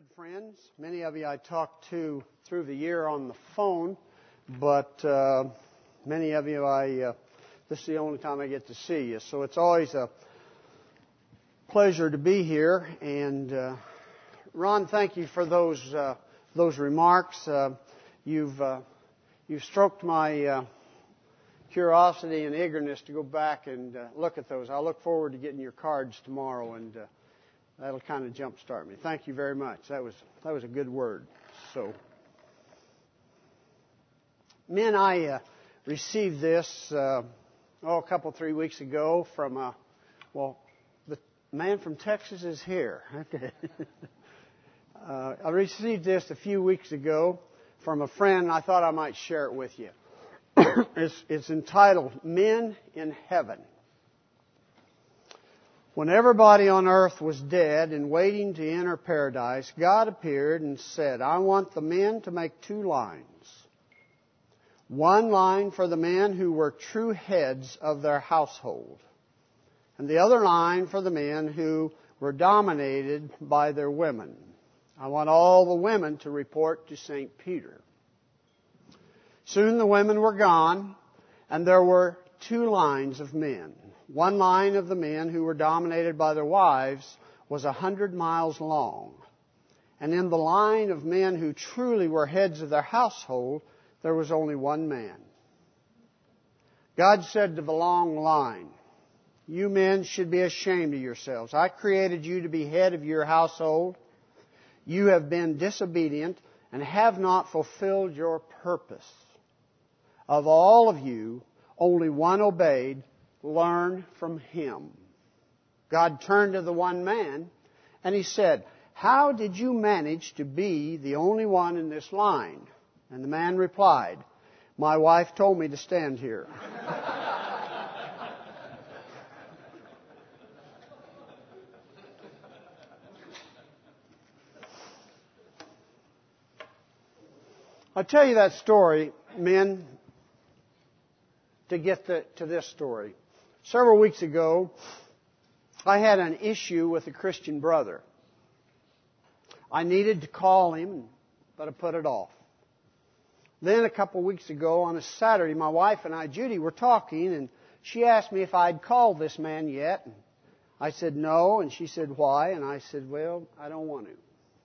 good friends. Many of you I talked to through the year on the phone, but many of you this is the only time I get to see you. So it's always a pleasure to be here. And Ron, thank you for those remarks. You've stroked my curiosity and eagerness to go back and look at those. I look forward to getting your cards tomorrow, and that'll kind of jumpstart me. Thank you very much. That was a good word. So, men, I received this a couple 3 weeks ago from the man from Texas is here. Okay. I received this a few weeks ago from a friend, and I thought I might share it with you. It's entitled "Men in Heaven." When everybody on earth was dead and waiting to enter paradise, God appeared and said, "I want the men to make 2 lines. One line for the men who were true heads of their household, and the other line for the men who were dominated by their women. I want all the women to report to St. Peter." Soon the women were gone, and there were 2 lines of men. One line of the men who were dominated by their wives was 100 miles long. And in the line of men who truly were heads of their household, there was only one man. God said to the long line, "You men should be ashamed of yourselves. I created you to be head of your household. You have been disobedient and have not fulfilled your purpose. Of all of you, only one obeyed. Learn from him." God turned to the one man and He said, "How did you manage to be the only one in this line?" And the man replied, "My wife told me to stand here." I'll tell you that story, men, to get to this story. Several weeks ago, I had an issue with a Christian brother. I needed to call him, but I put it off. Then a couple weeks ago, on a Saturday, my wife and I, Judy, were talking, and she asked me if I'd called this man yet. And I said no, and she said why, and I said, well, I don't want to.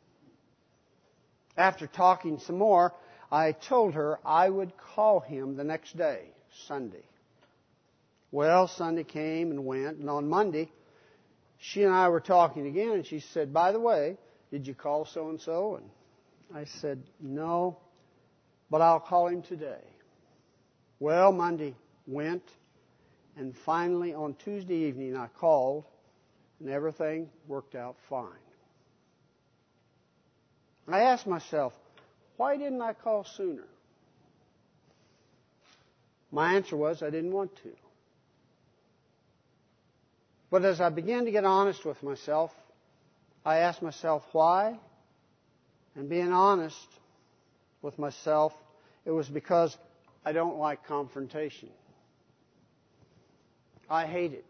After talking some more, I told her I would call him the next day, Sunday. Well, Sunday came and went, and on Monday, she and I were talking again, and she said, "By the way, did you call so-and-so?" And I said, "No, but I'll call him today." Well, Monday went, and finally on Tuesday evening I called, and everything worked out fine. I asked myself, why didn't I call sooner? My answer was I didn't want to. But as I began to get honest with myself, I asked myself why. And being honest with myself, it was because I don't like confrontation. I hate it.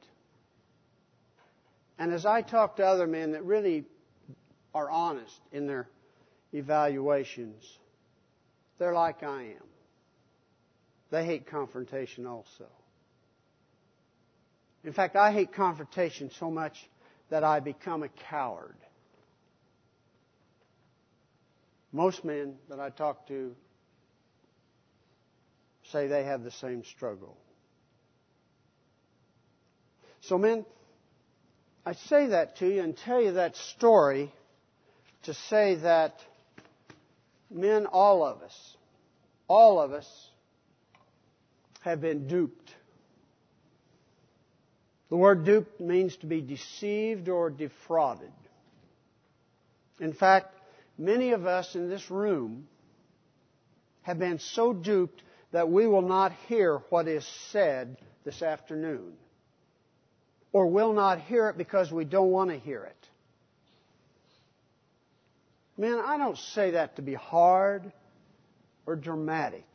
And as I talk to other men that really are honest in their evaluations, they're like I am. They hate confrontation also. In fact, I hate confrontation so much that I become a coward. Most men that I talk to say they have the same struggle. So men, I say that to you and tell you that story to say that men, all of us have been duped. The word duped means to be deceived or defrauded. In fact, many of us in this room have been so duped that we will not hear what is said this afternoon, or will not hear it because we don't want to hear it. Man, I don't say that to be hard or dramatic.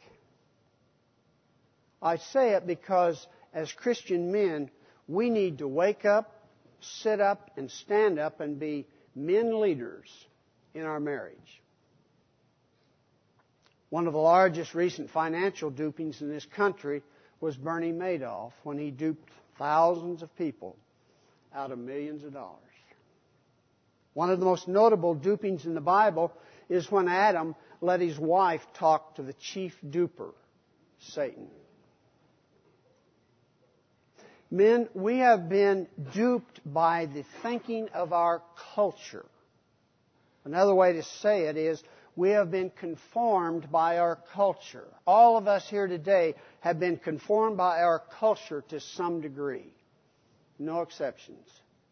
I say it because as Christian men, we need to wake up, sit up, and stand up and be men leaders in our marriage. One of the largest recent financial dupings in this country was Bernie Madoff when he duped thousands of people out of millions of dollars. One of the most notable dupings in the Bible is when Adam let his wife talk to the chief duper, Satan. Men, we have been duped by the thinking of our culture. Another way to say it is, we have been conformed by our culture. All of us here today have been conformed by our culture to some degree. No exceptions.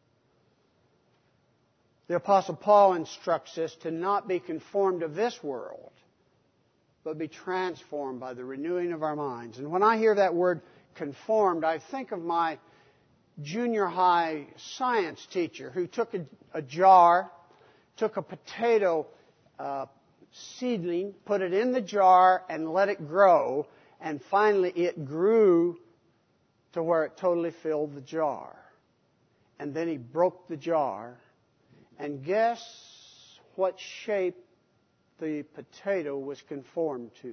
The Apostle Paul instructs us to not be conformed to this world, but be transformed by the renewing of our minds. And when I hear that word conformed, I think of my junior high science teacher who took a jar, took a potato seedling, put it in the jar, and let it grow, and finally it grew to where it totally filled the jar. And then he broke the jar, and guess what shape the potato was conformed to?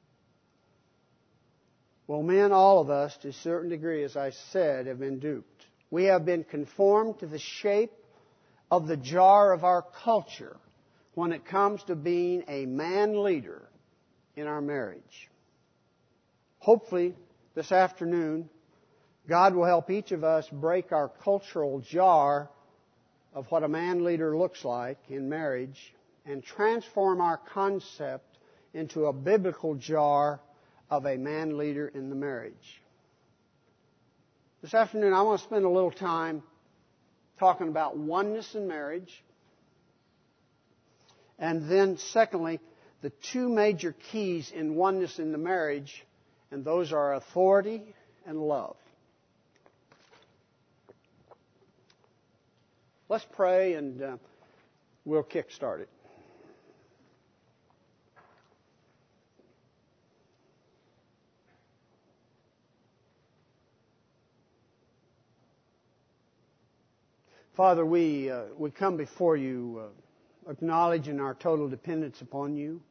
Well, men, all of us, to a certain degree, as I said, have been duped. We have been conformed to the shape of the jar of our culture when it comes to being a man leader in our marriage. Hopefully, this afternoon, God will help each of us break our cultural jar of what a man leader looks like in marriage and transform our concept into a biblical jar of a man leader in the marriage. This afternoon, I want to spend a little time talking about oneness in marriage. And then, secondly, the two major keys in oneness in the marriage, and those are authority and love. Let's pray and we'll kick-start it. Father, we come before you acknowledging our total dependence upon you.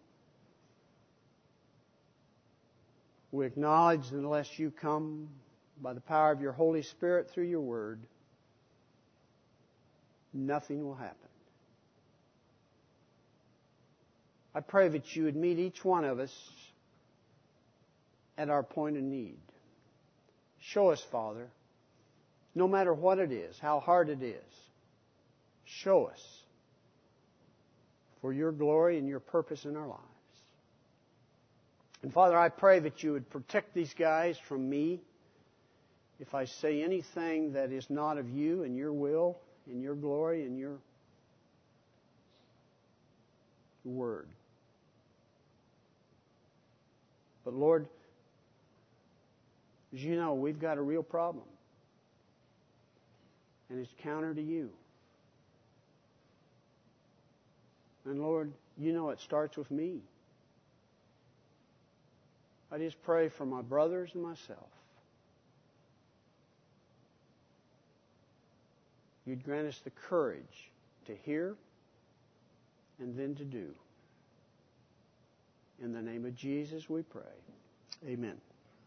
We acknowledge that unless you come by the power of your Holy Spirit through your word, nothing will happen. I pray that you would meet each one of us at our point of need. Show us, Father, no matter what it is, how hard it is, show us for your glory and your purpose in our lives. And Father, I pray that you would protect these guys from me if I say anything that is not of you and your will and your glory and your word. But Lord, as you know, we've got a real problem. And it's counter to you. And Lord, you know it starts with me. I just pray for my brothers and myself. You'd grant us the courage to hear and then to do. In the name of Jesus we pray. Amen.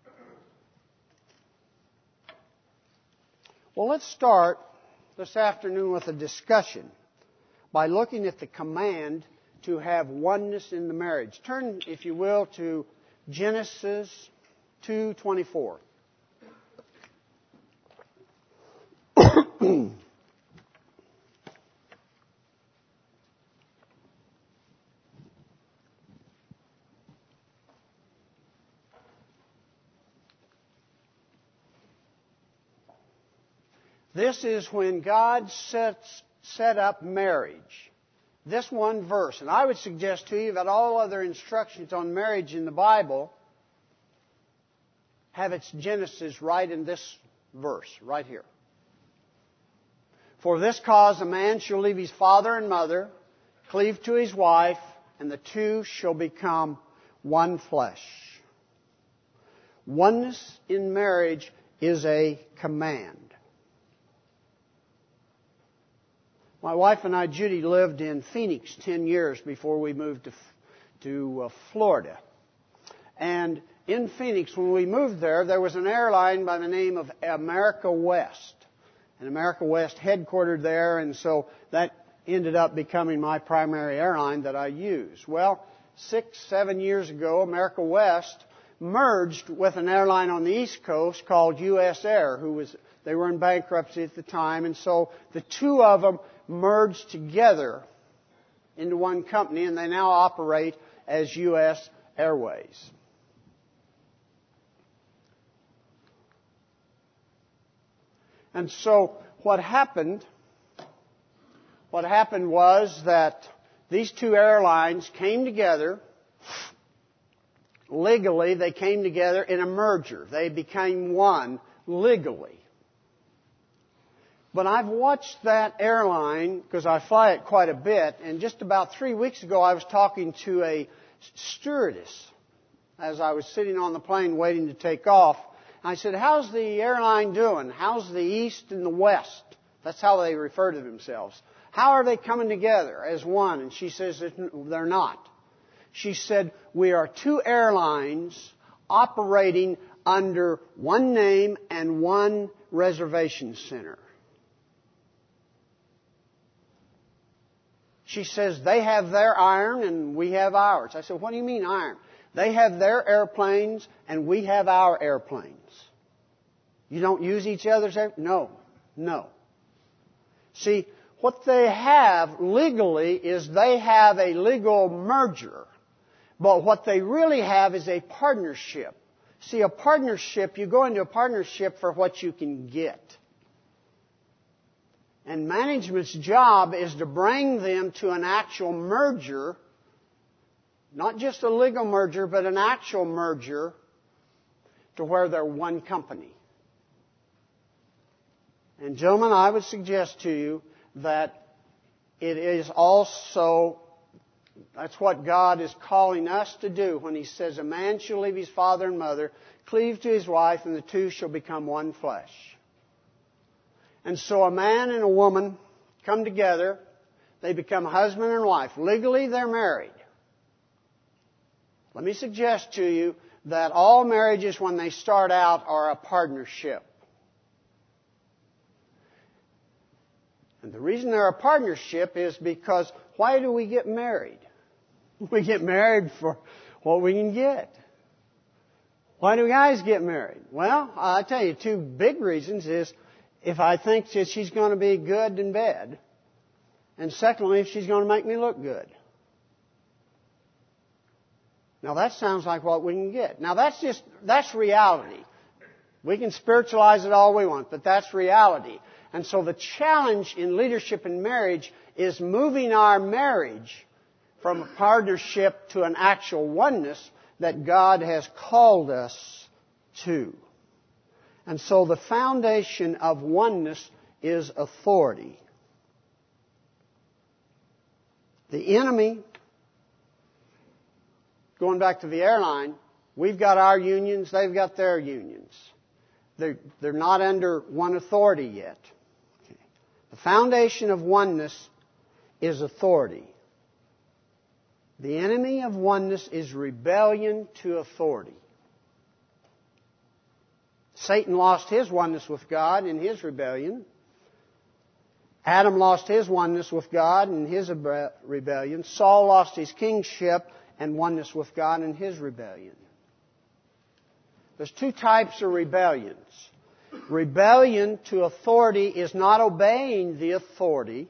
Well, let's start this afternoon with a discussion by looking at the command to have oneness in the marriage. Turn, if you will, to Genesis 2:24. This is when God set up marriage. This one verse. And I would suggest to you that all other instructions on marriage in the Bible have its genesis right in this verse, right here. For this cause a man shall leave his father and mother, cleave to his wife, and the two shall become one flesh. Oneness in marriage is a command. My wife and I, Judy, lived in Phoenix 10 years before we moved to Florida. And in Phoenix, when we moved there was an airline by the name of America West. And America West headquartered there, and so that ended up becoming my primary airline that I use. Well, 6-7 years ago, America West merged with an airline on the East Coast called U.S. Air, they were in bankruptcy at the time, and so the two of them merged together into one company, and they now operate as U.S. Airways. And so what happened was that these two airlines came together. Legally, they came together in a merger. They became one legally. But I've watched that airline, because I fly it quite a bit, and just about 3 weeks ago I was talking to a stewardess as I was sitting on the plane waiting to take off. I said, "How's the airline doing? How's the East and the West?" That's how they refer to themselves. "How are they coming together as one?" And she says, "They're not." She said, "We are two airlines operating under one name and one reservation center." She says, "They have their iron and we have ours." I said, "What do you mean iron?" "They have their airplanes and we have our airplanes." "You don't use each other's airplanes?" No. See, what they have legally is they have a legal merger. But what they really have is a partnership. See, a partnership, you go into a partnership for what you can get. And management's job is to bring them to an actual merger, not just a legal merger, but an actual merger to where they're one company. And gentlemen, I would suggest to you that it is also, that's what God is calling us to do when He says, "A man shall leave his father and mother, cleave to his wife, and the two shall become one flesh." And so a man and a woman come together. They become husband and wife. Legally, they're married. Let me suggest to you that all marriages, when they start out, are a partnership. And the reason they're a partnership is because why do we get married? We get married for what we can get. Why do guys get married? Well, I'll tell you, two big reasons is if I think that she's going to be good in bed, and secondly, if she's going to make me look good. Now that sounds like what we can get. Now that's reality. We can spiritualize it all we want, but that's reality. And so the challenge in leadership and marriage is moving our marriage from a partnership to an actual oneness that God has called us to. And so the foundation of oneness is authority. The enemy, going back to the airline, we've got our unions, they've got their unions. They're not under one authority yet. Okay. The foundation of oneness is authority. The enemy of oneness is rebellion to authority. Satan lost his oneness with God in his rebellion. Adam lost his oneness with God in his rebellion. Saul lost his kingship and oneness with God in his rebellion. There's two types of rebellions. Rebellion to authority is not obeying the authority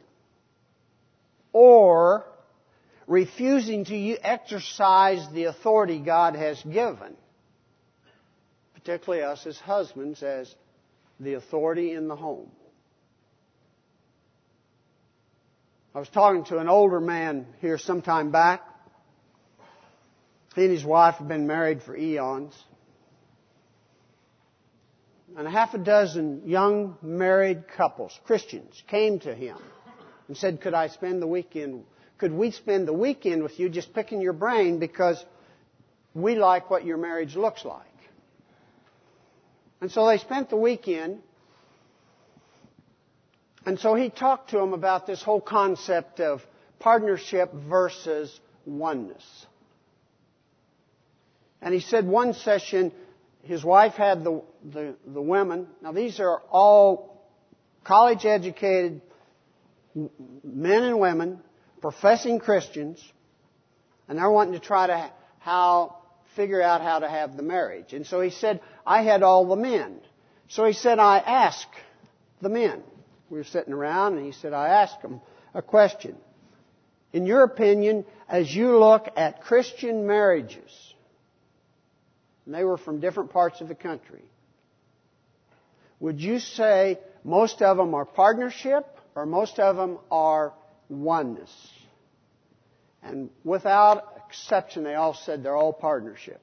or refusing to exercise the authority God has given, particularly us as husbands, as the authority in the home. I was talking to an older man here some time back. He and his wife have been married for eons. And a half a dozen young married couples, Christians, came to him and said, could we spend the weekend with you just picking your brain because we like what your marriage looks like. And so they spent the weekend. And so he talked to him about this whole concept of partnership versus oneness. And he said one session, his wife had the women. Now these are all college-educated men and women, professing Christians, and they're wanting to try to figure out how to have the marriage. And so he said, I had all the men. So he said, I asked the men. We were sitting around, and he said, I asked them a question. In your opinion, as you look at Christian marriages, and they were from different parts of the country, would you say most of them are partnership or most of them are oneness? And without exception, they all said they're all partnerships.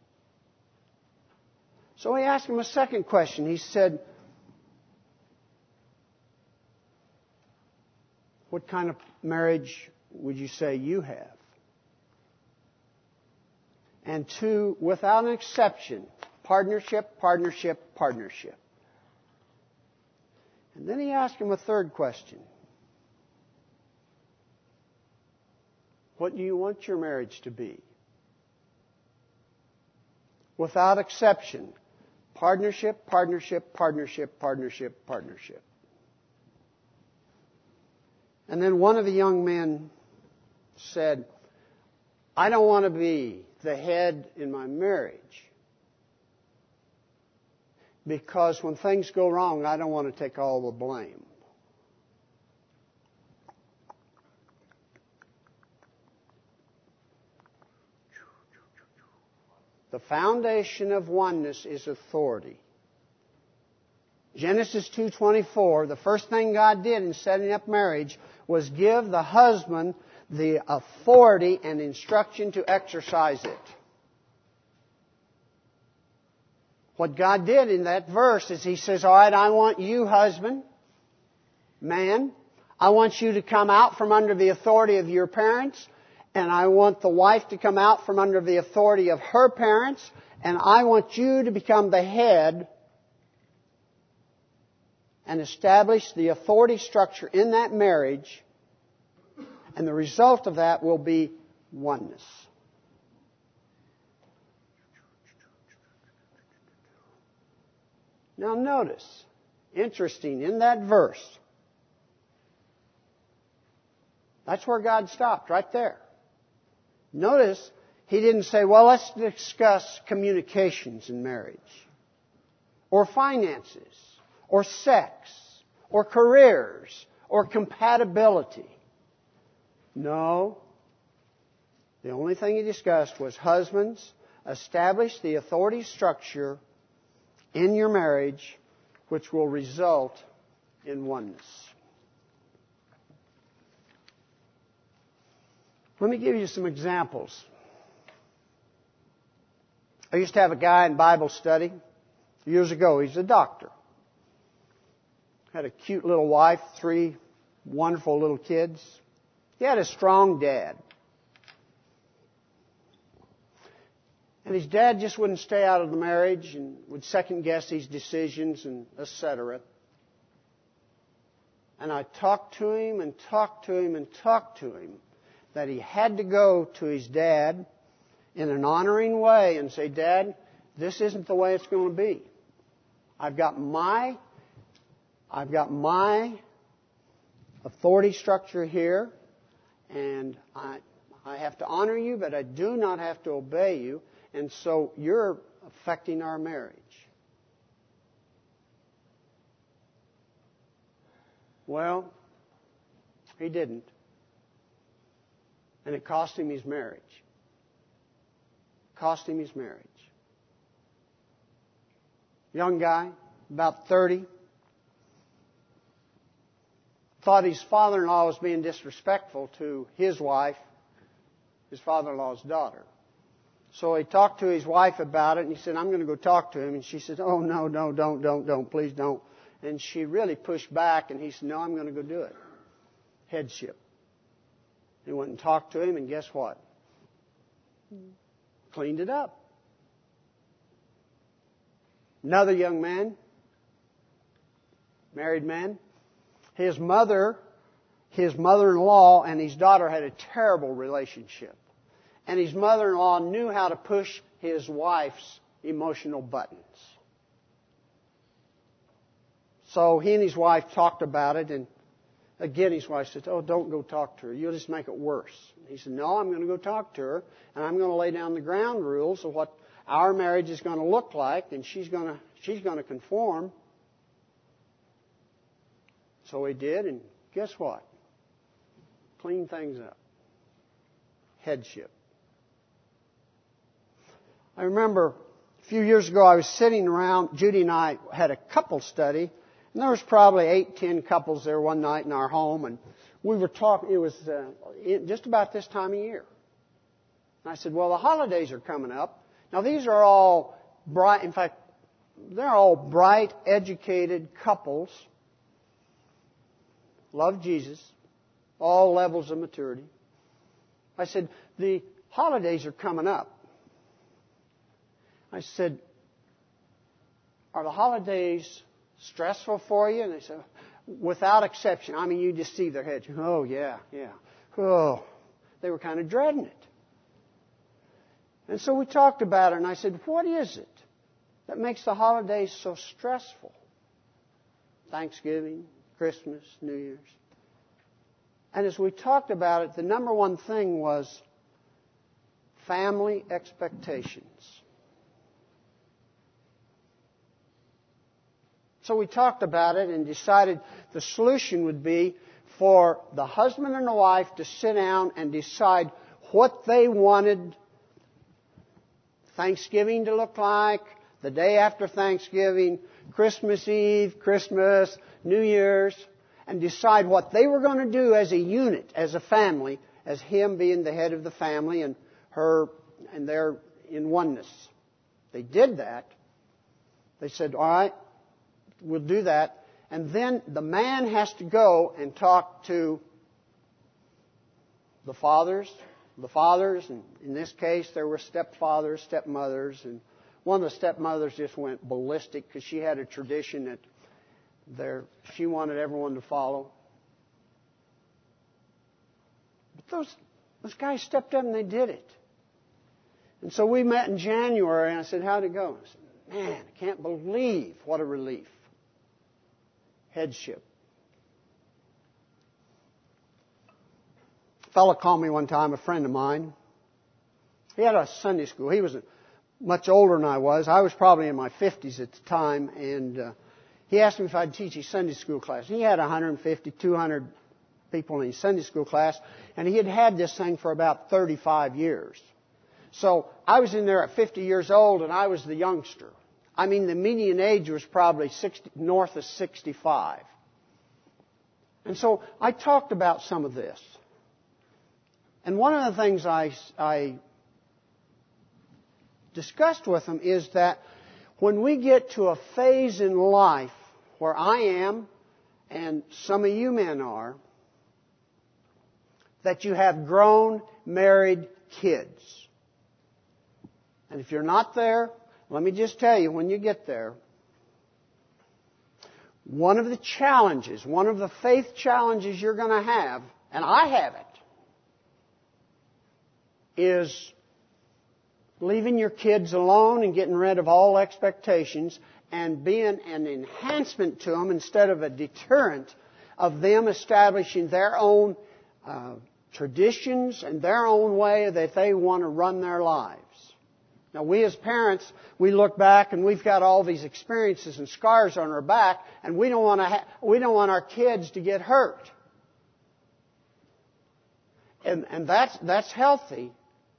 So he asked him a second question. He said, what kind of marriage would you say you have? And two, without an exception, partnership, partnership, partnership. And then he asked him a third question. What do you want your marriage to be? Without exception, partnership, partnership, partnership, partnership, partnership. And then one of the young men said, I don't want to be the head in my marriage because when things go wrong, I don't want to take all the blame. The foundation of oneness is authority. Genesis 2:24, the first thing God did in setting up marriage was give the husband the authority and instruction to exercise it. What God did in that verse is He says, all right, I want you, husband, man, I want you to come out from under the authority of your parents, and I want the wife to come out from under the authority of her parents, and I want you to become the head and establish the authority structure in that marriage, and the result of that will be oneness. Now notice, interesting, in that verse, that's where God stopped, right there. Notice, He didn't say, well, let's discuss communications in marriage, or finances, or sex, or careers, or compatibility. No. The only thing He discussed was, husbands, establish the authority structure in your marriage which will result in oneness. Let me give you some examples. I used to have a guy in Bible study years ago. He's a doctor. Had a cute little wife, 3 wonderful little kids. He had a strong dad. And his dad just wouldn't stay out of the marriage and would second guess his decisions and etc. And I talked to him and talked to him and talked to him that he had to go to his dad in an honoring way and say, Dad, this isn't the way it's going to be. I've got my authority structure here, and I have to honor you, but I do not have to obey you, and so you're affecting our marriage. Well, he didn't. And it cost him his marriage. Cost him his marriage. Young guy, about 30. Thought his father-in-law was being disrespectful to his wife, his father-in-law's daughter. So he talked to his wife about it, and he said, I'm going to go talk to him. And she said, oh, no, don't, please don't. And she really pushed back, and he said, no, I'm going to go do it. Headship. He went and talked to him, and guess what? Cleaned it up. Another young man, married man, His mother-in-law and his daughter had a terrible relationship. And his mother-in-law knew how to push his wife's emotional buttons. So he and his wife talked about it, and again his wife said, "Oh, don't go talk to her. You'll just make it worse." He said, "No, I'm going to go talk to her, and I'm going to lay down the ground rules of what our marriage is going to look like, and she's going to conform." So he did, and guess what? Cleaned things up. Headship. I remember a few years ago I was sitting around, Judy and I had a couple study, and there was probably 8-10 couples there one night in our home, and we were talking, it was just about this time of year. And I said, well, the holidays are coming up. Now these are all bright, in fact, they're all bright, educated couples, love Jesus, all levels of maturity. I said, the holidays are coming up. I said, are the holidays stressful for you? And they said, without exception. I mean, you just see their heads. Oh, yeah. Oh, they were kind of dreading it. And so we talked about it, and I said, what is it that makes the holidays so stressful? Thanksgiving, Christmas, New Year's. And as we talked about it, the number one thing was family expectations. So we talked about it and decided the solution would be for the husband and the wife to sit down and decide what they wanted Thanksgiving to look like, the day after Thanksgiving, Christmas Eve, Christmas, New Year's, and decide what they were going to do as a unit, as a family, as him being the head of the family and her, and they're in oneness. They did that. They said, all right, we'll do that. And then the man has to go and talk to the fathers, and in this case there were stepfathers, stepmothers, and one of the stepmothers just went ballistic because she had a tradition that she wanted everyone to follow. But those guys stepped up and they did it. And so we met in January, and I said, how'd it go? I said, man, I can't believe what a relief. Headship. A fellow called me one time, a friend of mine. He had a Sunday school. He was much older than I was. I was probably in my 50s at the time, and he asked me if I'd teach his Sunday school class. He had 150, 200 people in his Sunday school class, and he had had this thing for about 35 years. So I was in there at 50 years old, and I was the youngster. I mean, the median age was probably north of 65. And so I talked about some of this. And one of the things I discussed with him is that when we get to a phase in life where I am, and some of you men are, that you have grown, married kids. And if you're not there, let me just tell you, when you get there, one of the challenges, one of the faith challenges you're going to have, and I have it, is leaving your kids alone and getting rid of all expectations and being an enhancement to them instead of a deterrent of them establishing their own traditions and their own way that they want to run their lives. Now, we as parents, we look back and we've got all these experiences and scars on our back, and we don't want our kids to get hurt. And that's healthy.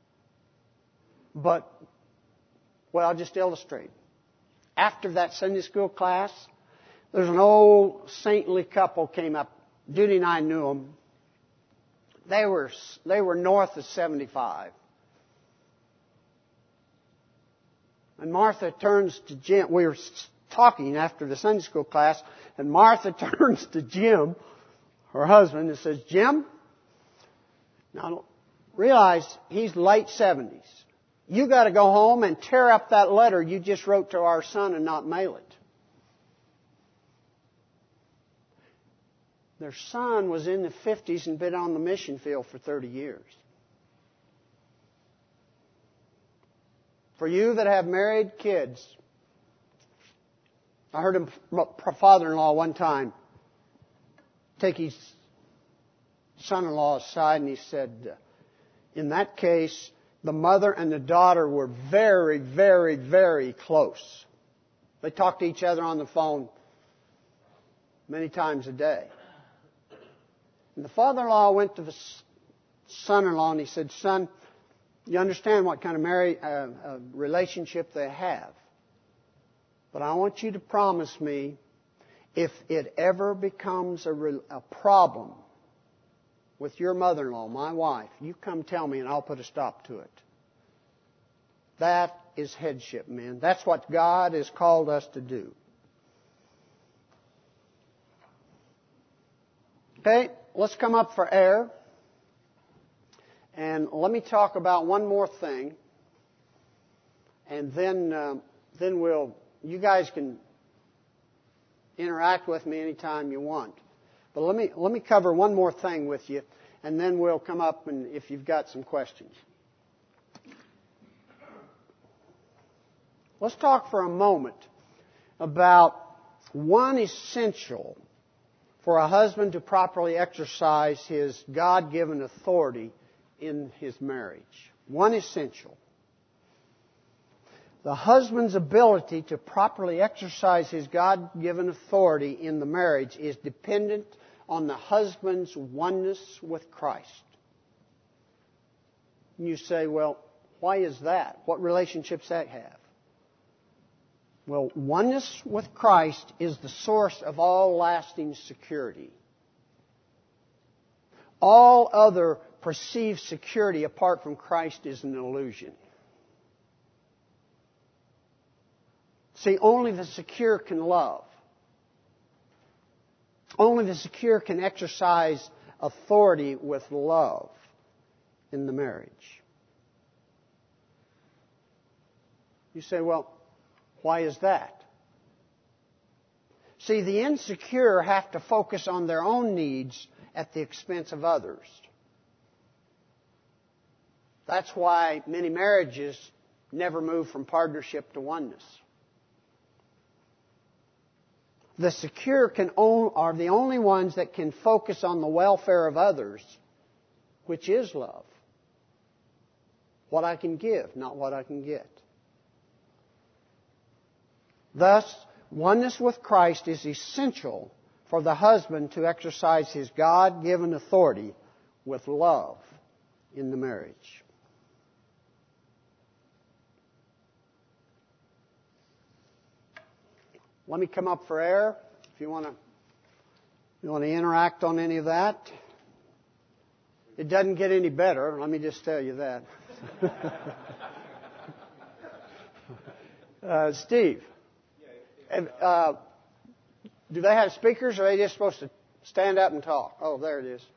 But, well, I'll just illustrate. After that Sunday school class, there's an old saintly couple came up. Judy and I knew them. They were north of 75. And Martha turns to Jim. We were talking after the Sunday school class, and Martha turns to Jim, her husband, and says, Jim, now realize he's late 70s. You got to go home and tear up that letter you just wrote to our son and not mail it. Their son was in the 50s and been on the mission field for 30 years. For you that have married kids, I heard a father-in-law one time take his son-in-law aside and he said, in that case, the mother and the daughter were very, very, very close. They talked to each other on the phone many times a day. And the father-in-law went to the son-in-law and he said, son, you understand what kind of relationship they have. But I want you to promise me, if it ever becomes a problem with your mother-in-law, my wife, you come tell me and I'll put a stop to it. That is headship, men. That's what God has called us to do. Okay, let's come up for air. And let me talk about one more thing. And then you guys can interact with me anytime you want. But let me cover one more thing with you, and then we'll come up and if you've got some questions. Let's talk for a moment about one essential for a husband to properly exercise his God-given authority in his marriage. One essential. The husband's ability to properly exercise his God-given authority in the marriage is dependent on the husband's oneness with Christ. And you say, well, why is that? What relationships that have? Well, oneness with Christ is the source of all lasting security. All other perceived security apart from Christ is an illusion. See, only the secure can love. Only the secure can exercise authority with love in the marriage. You say, well, why is that? See, the insecure have to focus on their own needs at the expense of others. That's why many marriages never move from partnership to oneness. The secure are the only ones that can focus on the welfare of others, which is love. What I can give, not what I can get. Thus, oneness with Christ is essential for the husband to exercise his God-given authority with love in the marriage. Let me come up for air if you want to interact on any of that. It doesn't get any better, let me just tell you that. Steve, do they have speakers or are they just supposed to stand up and talk? Oh, there it is.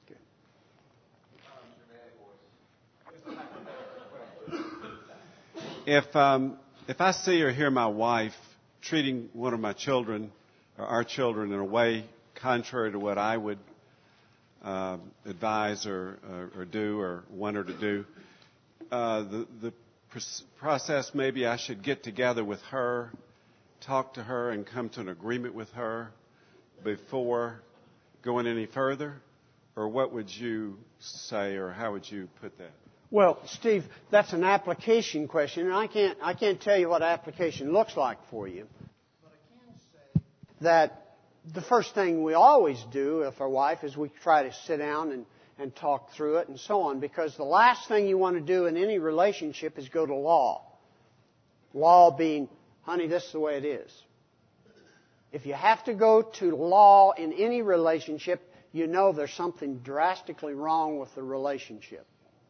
Okay. If I see or hear my wife treating one of my children or our children in a way contrary to what I would advise or do or want her to do, the process maybe I should get together with her, talk to her, and come to an agreement with her before going any further? Or what would you say, or how would you put that? Well, Steve, that's an application question, and I can't tell you what application looks like for you. But I can say that the first thing we always do if our wife is we try to sit down and talk through it and so on, because the last thing you want to do in any relationship is go to law. Law being, honey, this is the way it is. If you have to go to law in any relationship, you know there's something drastically wrong with the relationship.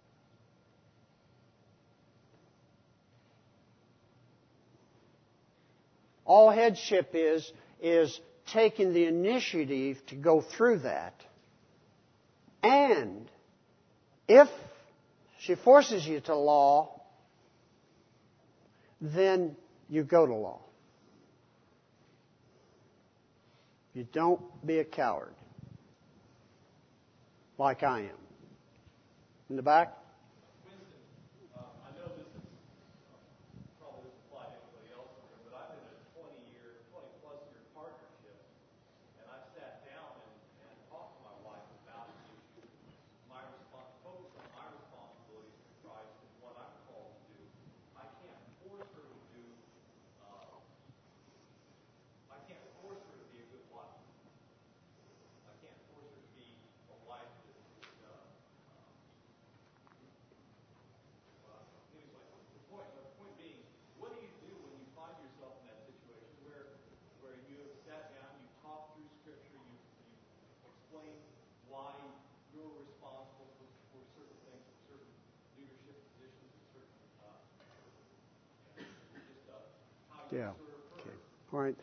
All headship is taking the initiative to go through that. And if she forces you to law, then you go to law. You don't be a coward. like I am. In the back? Yeah. Okay. All right.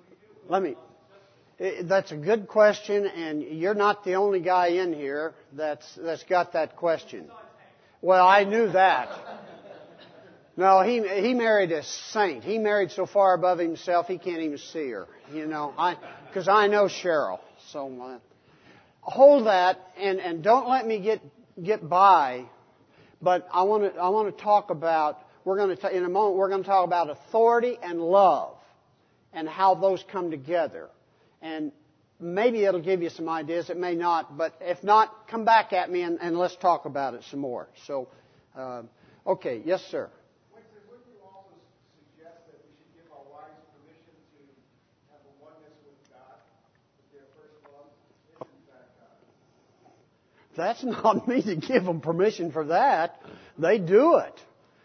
That's a good question, and you're not the only guy in here that's got that question. Well, I knew that. No, he married a saint. He married so far above himself he can't even see her. Because I know Cheryl. So hold that, and don't let me get by. But I want to talk about. In a moment, we're going to talk about authority and love and how those come together. And maybe it'll give you some ideas. It may not. But if not, come back at me and let's talk about it some more. So, okay. Yes, sir. Wouldn't you also suggest that we should give our wives permission to have a oneness with God, with their first love? Isn't that God? That's not me to give them permission for that. They do it.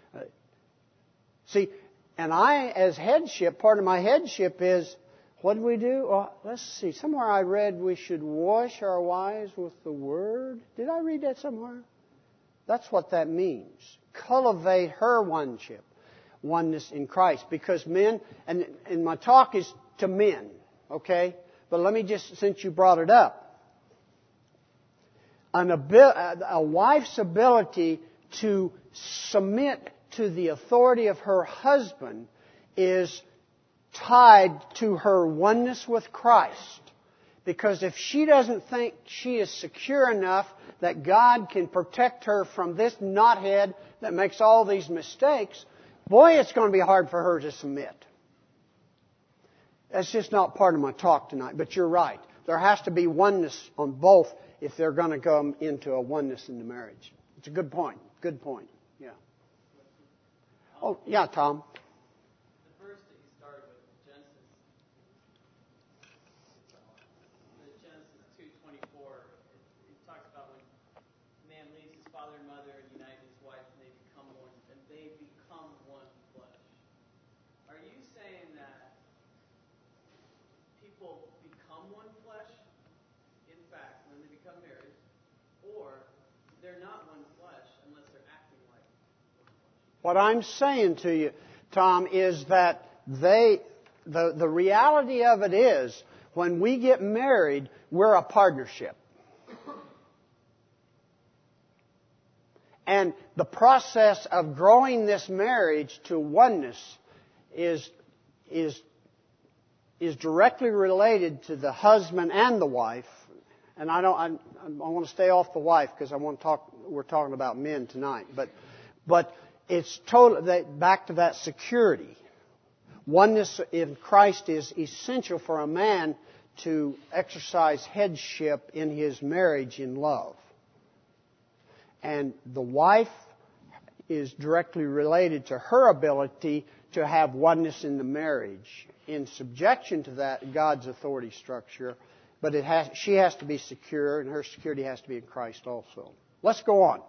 See, and I, as headship, part of my headship is, what do we do? Well, let's see. Somewhere I read we should wash our wives with the Word. Did I read that somewhere? That's what that means. Cultivate her oneness in Christ. Because men, and my talk is to men, okay? But let me just, since you brought it up, a wife's ability to submit to the authority of her husband is tied to her oneness with Christ. Because if she doesn't think she is secure enough that God can protect her from this knothead that makes all these mistakes, boy, it's going to be hard for her to submit. That's just not part of my talk tonight, but you're right. There has to be oneness on both if they're going to come into a oneness in the marriage. It's a good point. Good point. Yeah. Oh, yeah, Tom. The verse that you started with, Genesis, Genesis 2:24, it talks about when man leaves his father and mother and unites his wife, and they become one flesh. Are you saying that people become one flesh, in fact, when they become married, or they're not one flesh unless they're acting like one flesh? What I'm saying to you, Tom, is that the reality of it is, when we get married, we're a partnership. And the process of growing this marriage to oneness is directly related to the husband and the wife. And I want to stay off the wife because we're talking about men tonight. But it's back to that security. Oneness in Christ is essential for a man to exercise headship in his marriage in love. And the wife is directly related to her ability to have oneness in the marriage, in subjection to that God's authority structure. But she has to be secure, and her security has to be in Christ also. Let's go on.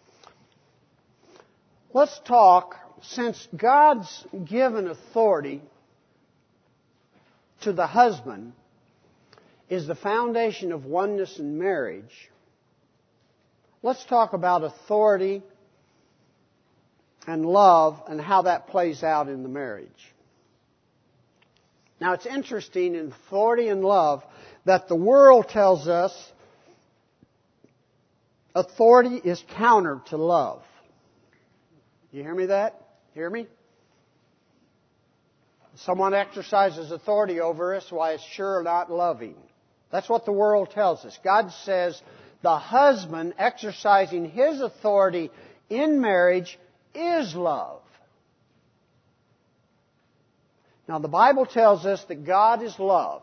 Let's talk, since God's given authority to the husband is the foundation of oneness in marriage. Let's talk about authority and love and how that plays out in the marriage. Now, it's interesting in authority and love that the world tells us authority is counter to love. You hear me that? Hear me? Someone exercises authority over us, why it's sure not loving. That's what the world tells us. God says the husband exercising his authority in marriage is love. Now, the Bible tells us that God is love.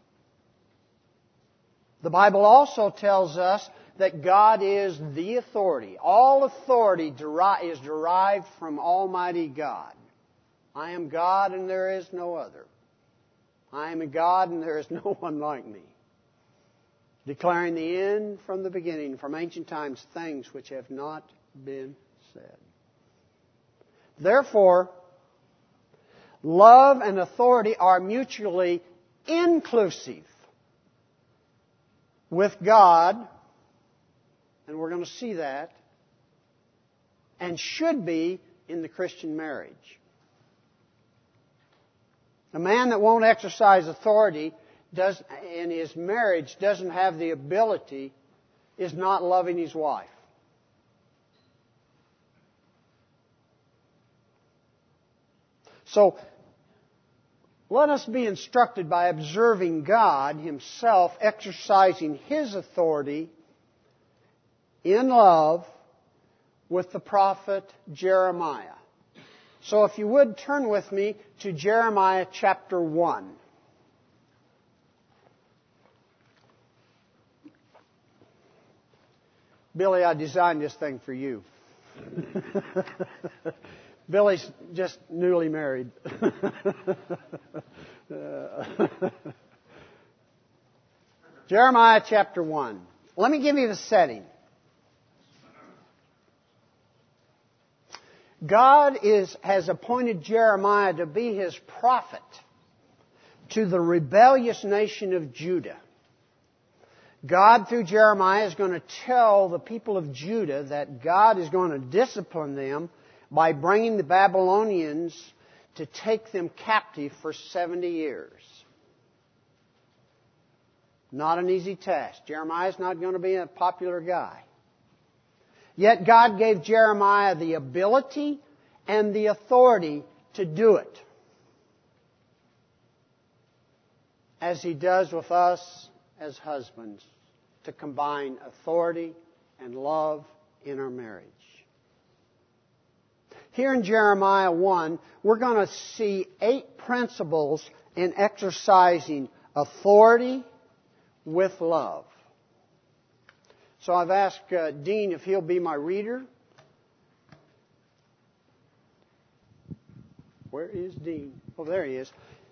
The Bible also tells us that God is the authority. All authority is derived from Almighty God. I am God and there is no other. I am a God and there is no one like me. Declaring the end from the beginning, from ancient times, things which have not been said. Therefore, love and authority are mutually inclusive with God, and we're going to see that, and should be in the Christian marriage. A man that won't exercise authority in his marriage doesn't have the ability, is not loving his wife. So, let us be instructed by observing God Himself exercising His authority in love with the prophet Jeremiah. So if you would, turn with me to Jeremiah chapter 1. Billy, I designed this thing for you. Billy's just newly married. Jeremiah chapter 1. Let me give you the setting. God has appointed Jeremiah to be His prophet to the rebellious nation of Judah. God, through Jeremiah, is going to tell the people of Judah that God is going to discipline them by bringing the Babylonians to take them captive for 70 years. Not an easy task. Jeremiah's not going to be a popular guy. Yet God gave Jeremiah the ability and the authority to do it. As He does with us as husbands, to combine authority and love in our marriage. Here in Jeremiah 1, we're going to see 8 principles in exercising authority with love. So I've asked Dean if he'll be my reader. Where is Dean? Oh, there he is.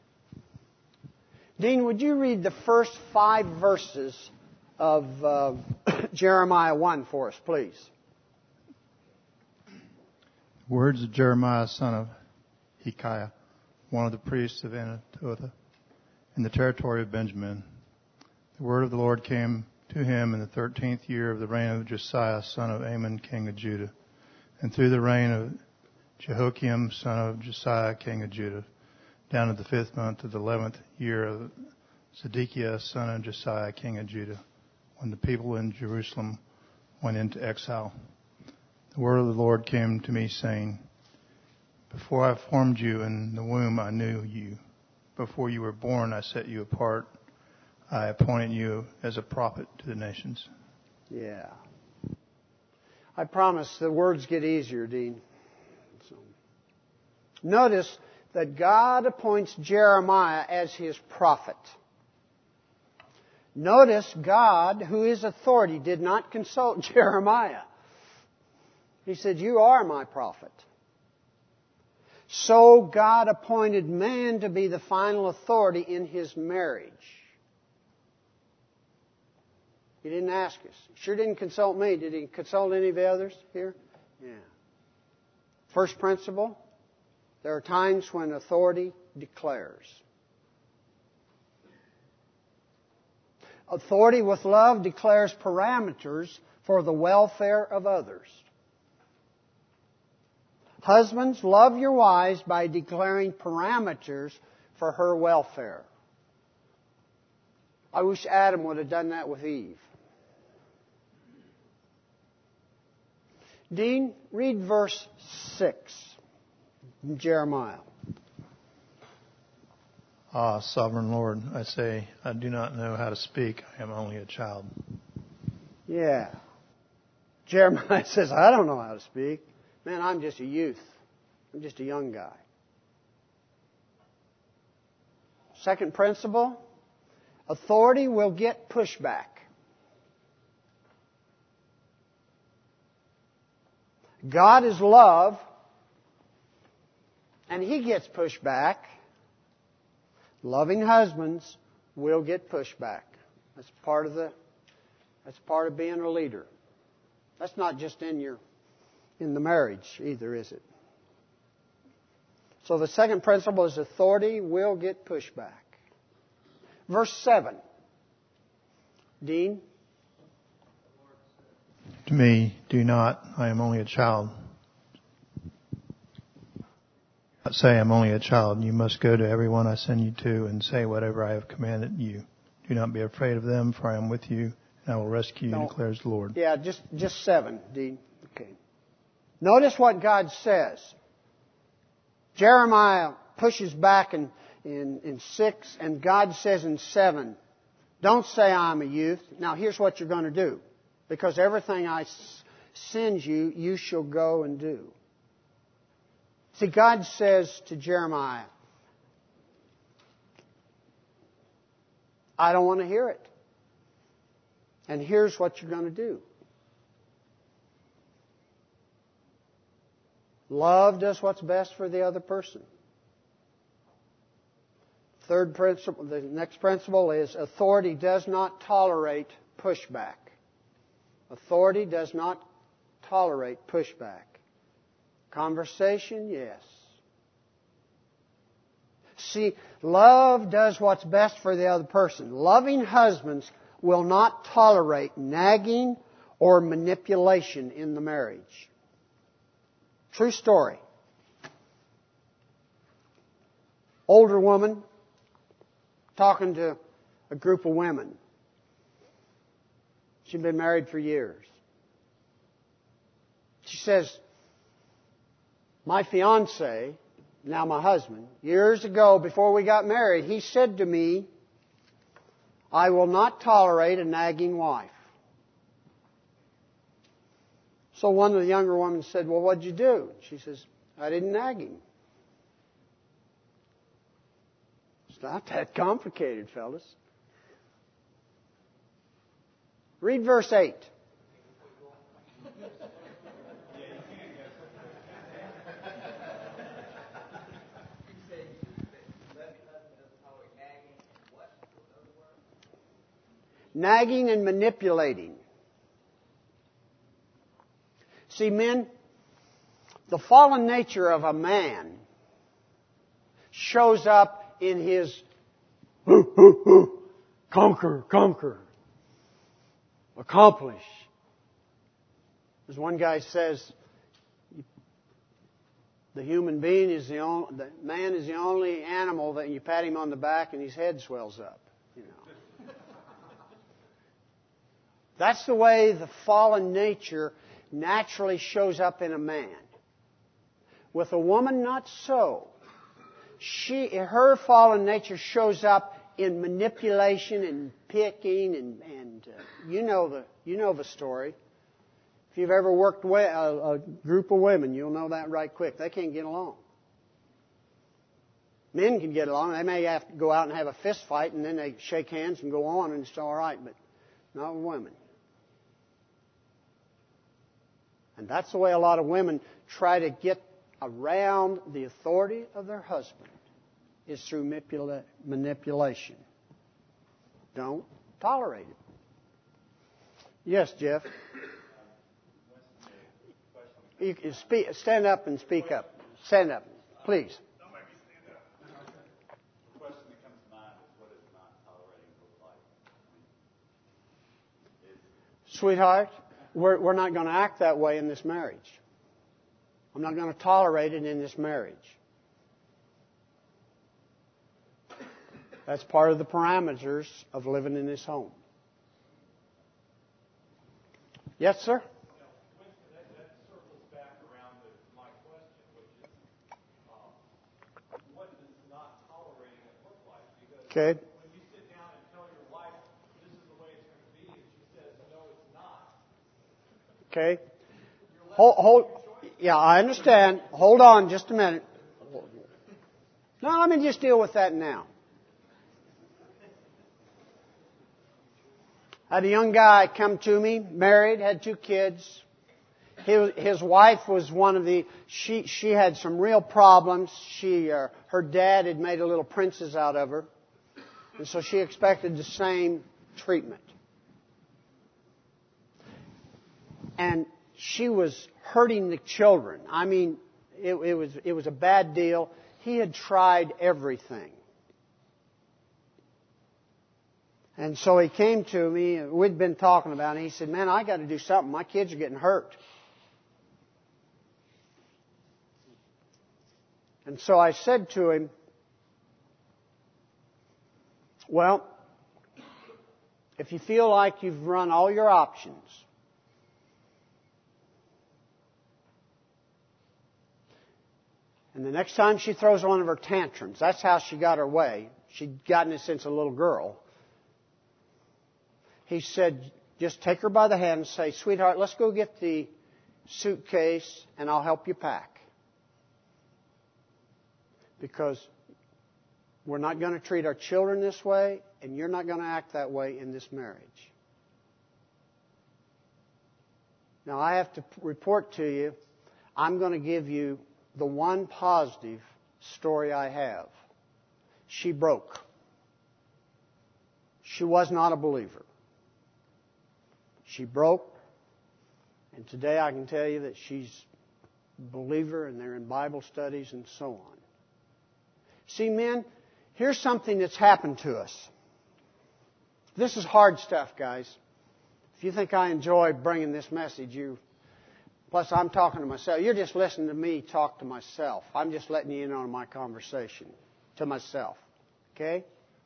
Dean, would you read the first 5 verses of Jeremiah 1 for us, please? Words of Jeremiah, son of Hilkiah, one of the priests of Anathoth, in the territory of Benjamin. The word of the Lord came to him in the 13th year of the reign of Josiah, son of Amon, king of Judah, and through the reign of Jehoiakim, son of Josiah, king of Judah, down to the 5th month of the 11th year of Zedekiah, son of Josiah, king of Judah, when the people in Jerusalem went into exile. The word of the Lord came to me, saying, Before I formed you in the womb, I knew you. Before you were born, I set you apart. I appointed you as a prophet to the nations. Yeah. I promise the words get easier, Dean. So, notice that God appoints Jeremiah as His prophet. Notice God, who is authority, did not consult Jeremiah. He said, You are my prophet. So God appointed man to be the final authority in his marriage. He didn't ask us. He sure didn't consult me. Did He consult any of the others here? Yeah. First principle, there are times when authority declares. Authority with love declares parameters for the welfare of others. Husbands, love your wives by declaring parameters for her welfare. I wish Adam would have done that with Eve. Dean, read verse 6 in Jeremiah. Ah, sovereign Lord, I say, I do not know how to speak. I am only a child. Yeah. Jeremiah says, I don't know how to speak. Man, I'm just a youth. I'm just a young guy. Second principle, authority will get pushback. God is love, and He gets pushback. Loving husbands will get pushback. That's part of being a leader. That's not just in the marriage either, is it? So the second principle is authority will get pushback. Verse 7. Dean? To me, do not, I am only a child. Say I'm only a child. You must go to everyone I send you to and say whatever I have commanded you. Do not be afraid of them, for I am with you, and I will rescue you, declares the Lord. Yeah, just 7, Dean. Okay. Notice what God says. Jeremiah pushes back in 6, and God says in 7, don't say I'm a youth. Now here's what you're going to do. Because everything I send you, you shall go and do. See, God says to Jeremiah, I don't want to hear it. And here's what you're going to do. Love does what's best for the other person. Third principle, the next principle is authority does not tolerate pushback. Authority does not tolerate pushback. Conversation, yes. See, love does what's best for the other person. Loving husbands will not tolerate nagging or manipulation in the marriage. True story. Older woman talking to a group of women. She'd been married for years. She says, my fiancé, now my husband, years ago before we got married, he said to me, I will not tolerate a nagging wife. So one of the younger women said, well, what'd you do? She says, I didn't nag him. It's not that complicated, fellas. Read verse 8. Nagging and manipulating. See, men, the fallen nature of a man shows up in his conquer, accomplish. As one guy says, the man is the only animal that you pat him on the back and his head swells up. You know. That's the way the fallen nature naturally shows up in a man. With a woman, not so. Her fallen nature shows up in manipulation and picking, and you know the story. If you've ever worked with a group of women, you'll know that right quick. They can't get along. Men can get along. They may have to go out and have a fist fight, and then they shake hands and go on, and it's all right. But not with women. And that's the way a lot of women try to get around the authority of their husband, is through manipulation. Don't tolerate it. Yes, Jeff? You can stand up and speak up. Stand up, please. Don't make me stand up. The question that comes to mind is, what does not tolerating look like? Sweetheart, we're not going to act that way in this marriage. I'm not going to tolerate it in this marriage. That's part of the parameters of living in this home. Yes, sir? That circles back around to my question, which is, what does not tolerating it look like? Because Okay. when you sit down and tell your wife, this is the way it's going to be, and she says, no, it's not, Okay? Yeah, I understand. Hold on just a minute. No, let me just deal with that now. I had a young guy come to me, married, had 2 kids. His wife was one of the. She had some real problems. Her dad had made a little princess out of her, and so she expected the same treatment. And she was hurting the children. I mean, it was a bad deal. He had tried everything. And so he came to me, and we'd been talking about it. He said, "Man, I got to do something. My kids are getting hurt." And so I said to him, "Well, if you feel like you've run all your options, and the next time she throws one of her tantrums," that's how she got her way. She'd gotten it since a little girl. He said, "Just take her by the hand and say, 'Sweetheart, let's go get the suitcase and I'll help you pack.' Because we're not going to treat our children this way, and you're not going to act that way in this marriage." Now, I have to report to you, I'm going to give you the one positive story I have. She broke. She was not a believer. She broke, and today I can tell you that she's a believer, and they're in Bible studies and so on. See, men, here's something that's happened to us. This is hard stuff, guys. If you think I enjoy bringing this message, plus I'm talking to myself. You're just listening to me talk to myself. I'm just letting you in on my conversation to myself. Okay?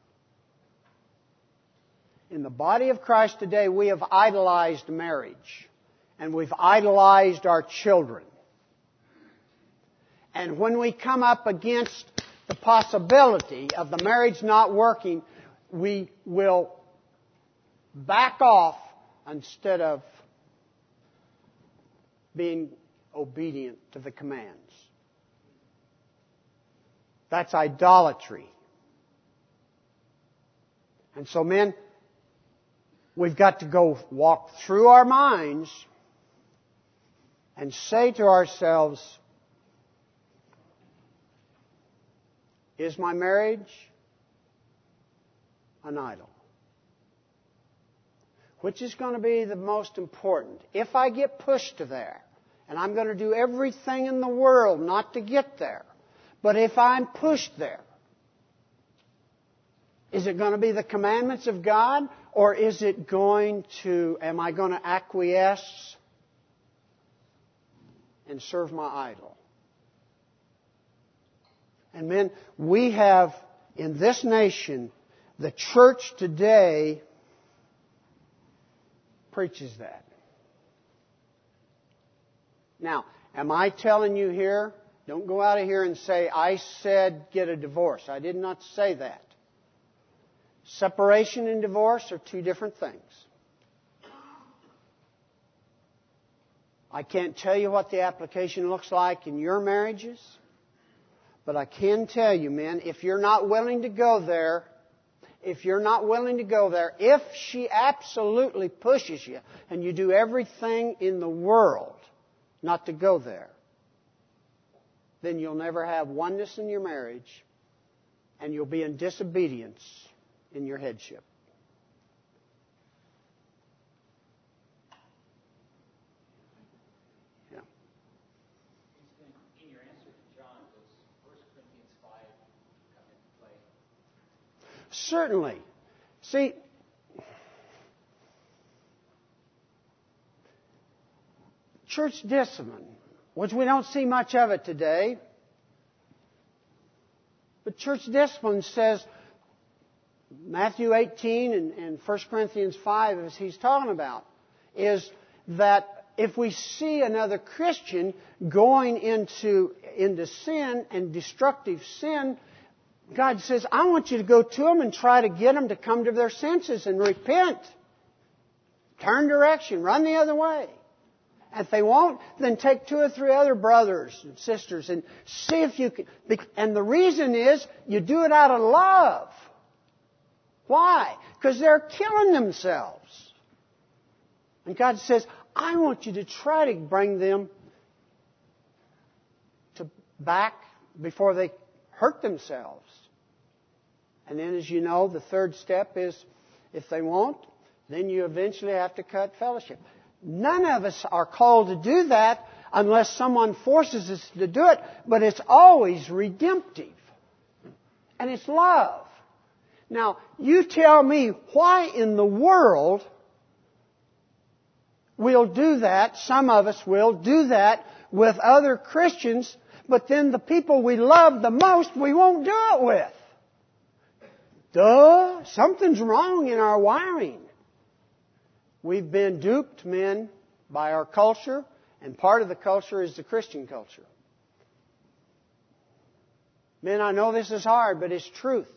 In the body of Christ today, we have idolized marriage. And we've idolized our children. And when we come up against the possibility of the marriage not working, we will back off instead of being obedient to the commands. That's idolatry. And so, men, we've got to go walk through our minds and say to ourselves, is my marriage an idol? Which is going to be the most important? If I get pushed to there, and I'm going to do everything in the world not to get there, but if I'm pushed there, is it going to be the commandments of God, or am I going to acquiesce and serve my idol? And men, we have in this nation, the church today preaches that. Now, am I telling you here, don't go out of here and say, I said get a divorce. I did not say that. Separation and divorce are 2 different things. I can't tell you what the application looks like in your marriages, but I can tell you, men, if you're not willing to go there, if she absolutely pushes you and you do everything in the world not to go there, then you'll never have oneness in your marriage and you'll be in disobedience in your headship. Yeah. In your answer to John, does 1 Corinthians 5 come into play? Certainly. See, church discipline, which we don't see much of it today, but church discipline says, Matthew 18 and 1 Corinthians 5, as he's talking about, is that if we see another Christian going into sin and destructive sin, God says, I want you to go to them and try to get them to come to their senses and repent. Turn direction. Run the other way. If they won't, then take 2 or 3 other brothers and sisters and see if you can. And the reason is you do it out of love. Why? Because they're killing themselves. And God says, I want you to try to bring them back before they hurt themselves. And then, as you know, the third step is if they won't, then you eventually have to cut fellowship. None of us are called to do that unless someone forces us to do it, but it's always redemptive. And it's love. Now, you tell me why in the world we'll do that, some of us will do that with other Christians, but then the people we love the most we won't do it with. Duh! Something's wrong in our wiring. We've been duped, men, by our culture, and part of the culture is the Christian culture. Men, I know this is hard, but it's truth.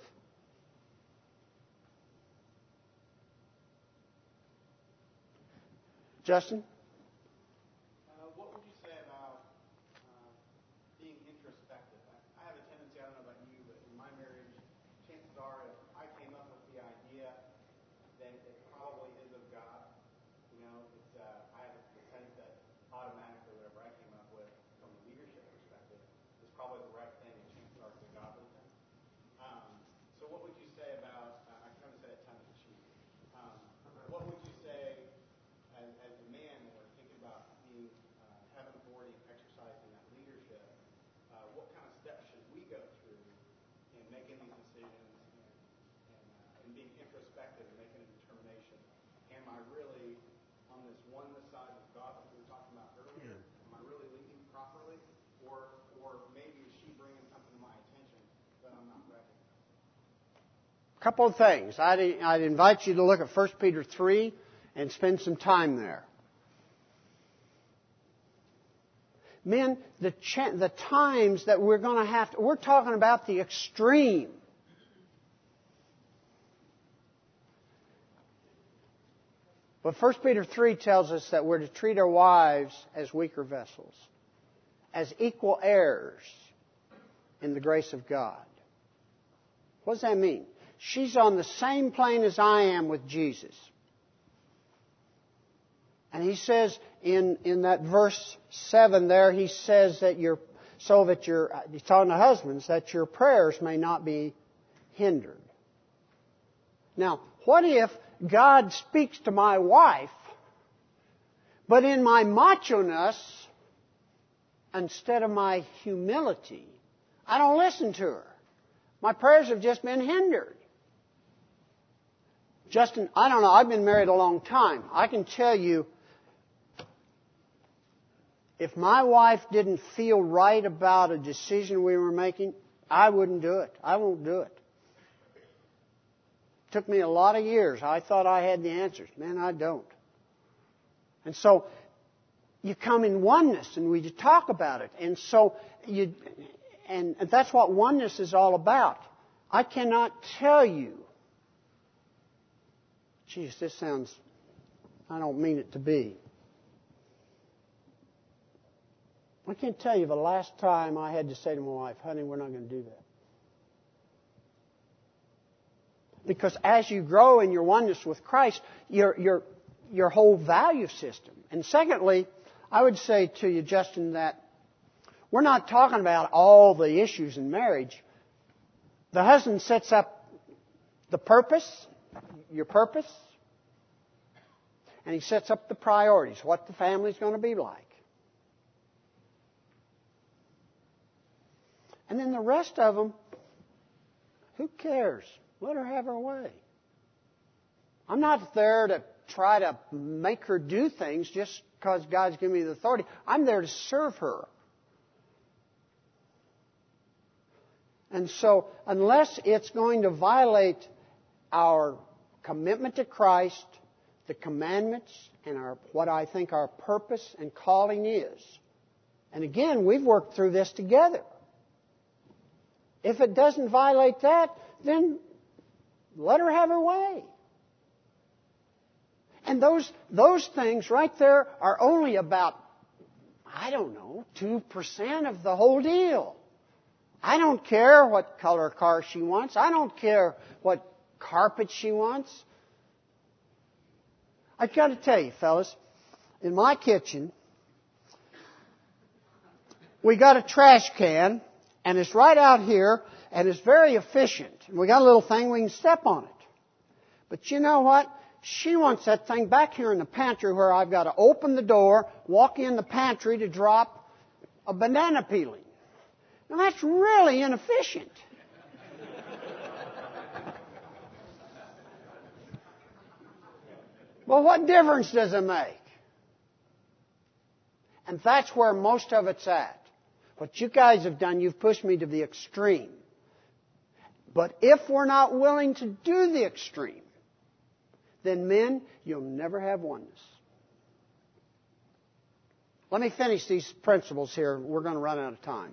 Justin? What would you say about being introspective? I have a tendency, I don't know about you, but in my marriage, chances are if I came up with the idea, then it probably is of God. You know, I have the sense that automatically whatever I came up with from a leadership perspective is probably the right thing, and chances are it's a godly thing. So what would you say about, I kind of say it tongue in cheek, what would you say as a man, when we're thinking about having authority and exercising that leadership, what kind of steps should we go through in making these decisions and being introspective and making a determination? Am I really on this oneness side of God that we were talking about earlier? Am I really leading properly? Or maybe is she bringing something to my attention that I'm not recognizing? A couple of things. I'd invite you to look at 1 Peter 3 and spend some time there. Men, the times that we're going to have to, we're talking about the extreme. But 1 Peter 3 tells us that we're to treat our wives as weaker vessels, as equal heirs in the grace of God. What does that mean? She's on the same plane as I am with Jesus. And he says in that verse 7 there, he says that he's talking to husbands, that your prayers may not be hindered. Now, what if God speaks to my wife, but in my macho-ness, instead of my humility, I don't listen to her? My prayers have just been hindered. Justin, I don't know, I've been married a long time. I can tell you, if my wife didn't feel right about a decision we were making, I wouldn't do it. I won't do it. It took me a lot of years. I thought I had the answers. Man, I don't. And so you come in oneness and we talk about it. And so and that's what oneness is all about. I cannot tell you. Geez, this sounds, I don't mean it to be. I can't tell you the last time I had to say to my wife, honey, we're not going to do that. Because as you grow in your oneness with Christ, your whole value system. And secondly, I would say to you, Justin, that we're not talking about all the issues in marriage. The husband sets up the purpose, your purpose, and he sets up the priorities, what the family's going to be like. And then the rest of them, who cares? Let her have her way. I'm not there to try to make her do things just because God's given me the authority. I'm there to serve her. And so, unless it's going to violate our commitment to Christ, the commandments, and what I think our purpose and calling is, and again, we've worked through this together. If it doesn't violate that, then let her have her way. And those things right there are only about I don't know, 2% of the whole deal. I don't care what color car she wants. I don't care what carpet she wants. I've got to tell you, fellas, in my kitchen, we got a trash can, and it's right out here, and it's very efficient. And we got a little thing we can step on it. But you know what? She wants that thing back here in the pantry where I've got to open the door, walk in the pantry to drop a banana peeling. Now that's really inefficient. Well, what difference does it make? And that's where most of it's at. What you guys have done, you've pushed me to the extreme. But if we're not willing to do the extreme, then men, you'll never have oneness. Let me finish these principles here. We're going to run out of time.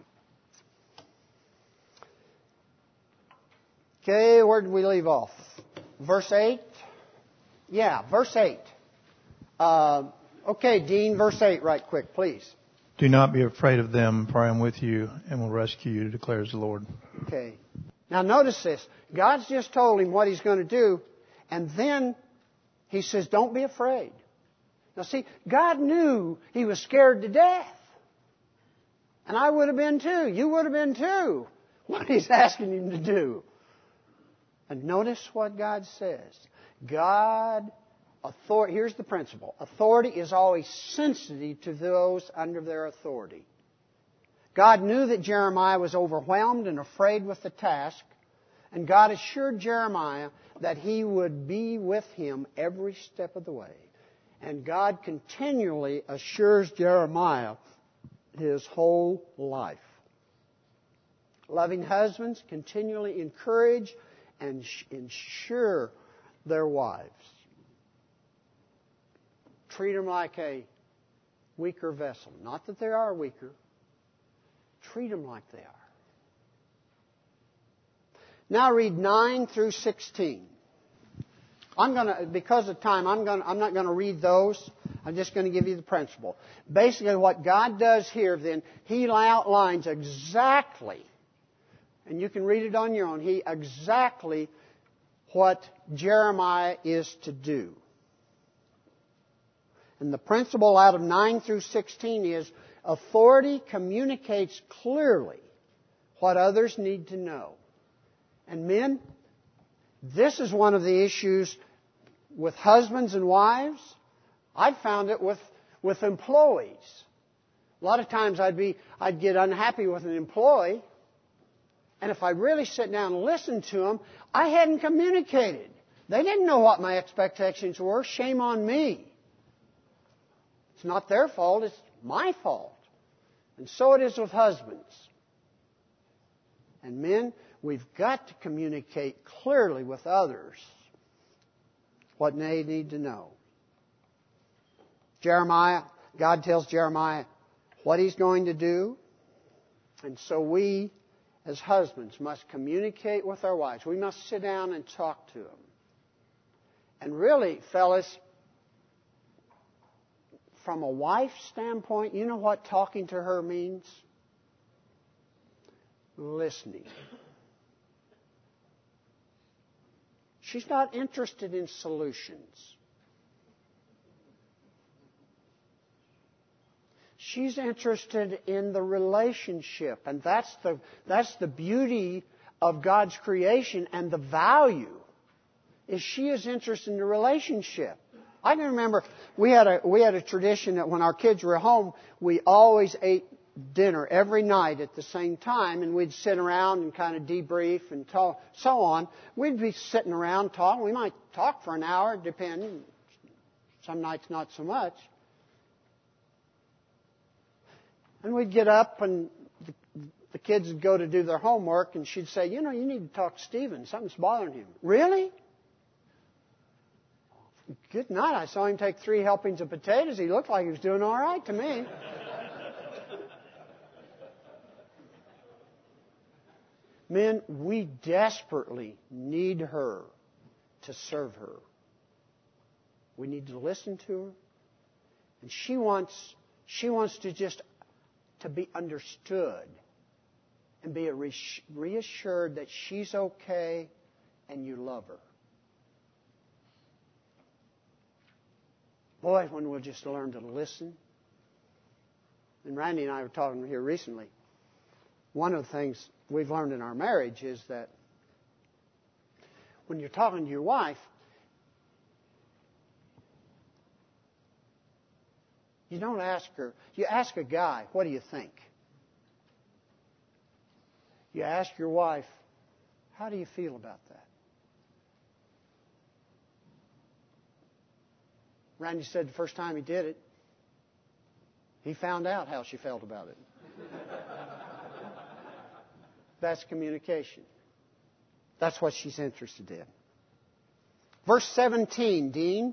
Okay, where did we leave off? Verse 8? Yeah, verse 8. Okay, Dean, verse 8 right quick, please. Do not be afraid of them, for I am with you and will rescue you, declares the Lord. Okay. Now notice this. God's just told him what he's going to do, and then he says, don't be afraid. Now see, God knew he was scared to death. And I would have been too. You would have been too. What he's asking him to do. And notice what God says. Here's the principle. Authority is always sensitive to those under their authority. God knew that Jeremiah was overwhelmed and afraid with the task, and God assured Jeremiah that He would be with him every step of the way. And God continually assures Jeremiah his whole life. Loving husbands continually encourage and ensure their wives. Treat them like a weaker vessel. Not that they are weaker. Treat them like they are. Now read 9 through 16. Because of time, I'm not going to read those. I'm just going to give you the principle. Basically, what God does here, then, He outlines exactly, and you can read it on your own, exactly what Jeremiah is to do. And the principle out of 9 through 16 is authority communicates clearly what others need to know. And men, this is one of the issues with husbands and wives. I've found it with employees. A lot of times I'd get unhappy with an employee, and if I really sit down and listen to them, I hadn't communicated. They didn't know what my expectations were. Shame on me. It's not their fault, it's my fault. And so it is with husbands. And men, we've got to communicate clearly with others what they need to know. God tells Jeremiah what He's going to do. And so we, as husbands, must communicate with our wives. We must sit down and talk to them. And really, fellas, from a wife's standpoint, you know what talking to her means? Listening. She's not interested in solutions. She's interested in the relationship. And that's the beauty of God's creation and the value. Is she is interested in the relationship. I can remember we had a tradition that when our kids were at home, we always ate dinner every night at the same time, and we'd sit around and kind of debrief and talk, so on. We'd be sitting around talking. We might talk for an hour, depending. Some nights not so much. And we'd get up, and the kids would go to do their homework, and she'd say, you need to talk to Stephen. Something's bothering him. Really? Good night. I saw him take 3 helpings of potatoes. He looked like he was doing all right to me. Men, we desperately need her to serve her. We need to listen to her. And she wants to just to be understood and be reassured that she's okay and you love her. Boy, when we'll just learn to listen. And Randy and I were talking here recently. One of the things we've learned in our marriage is that when you're talking to your wife, you don't ask her. You ask a guy, what do you think? You ask your wife, how do you feel about that? Randy said the first time he did it, he found out how she felt about it. That's communication. That's what she's interested in. Verse 17, Dean.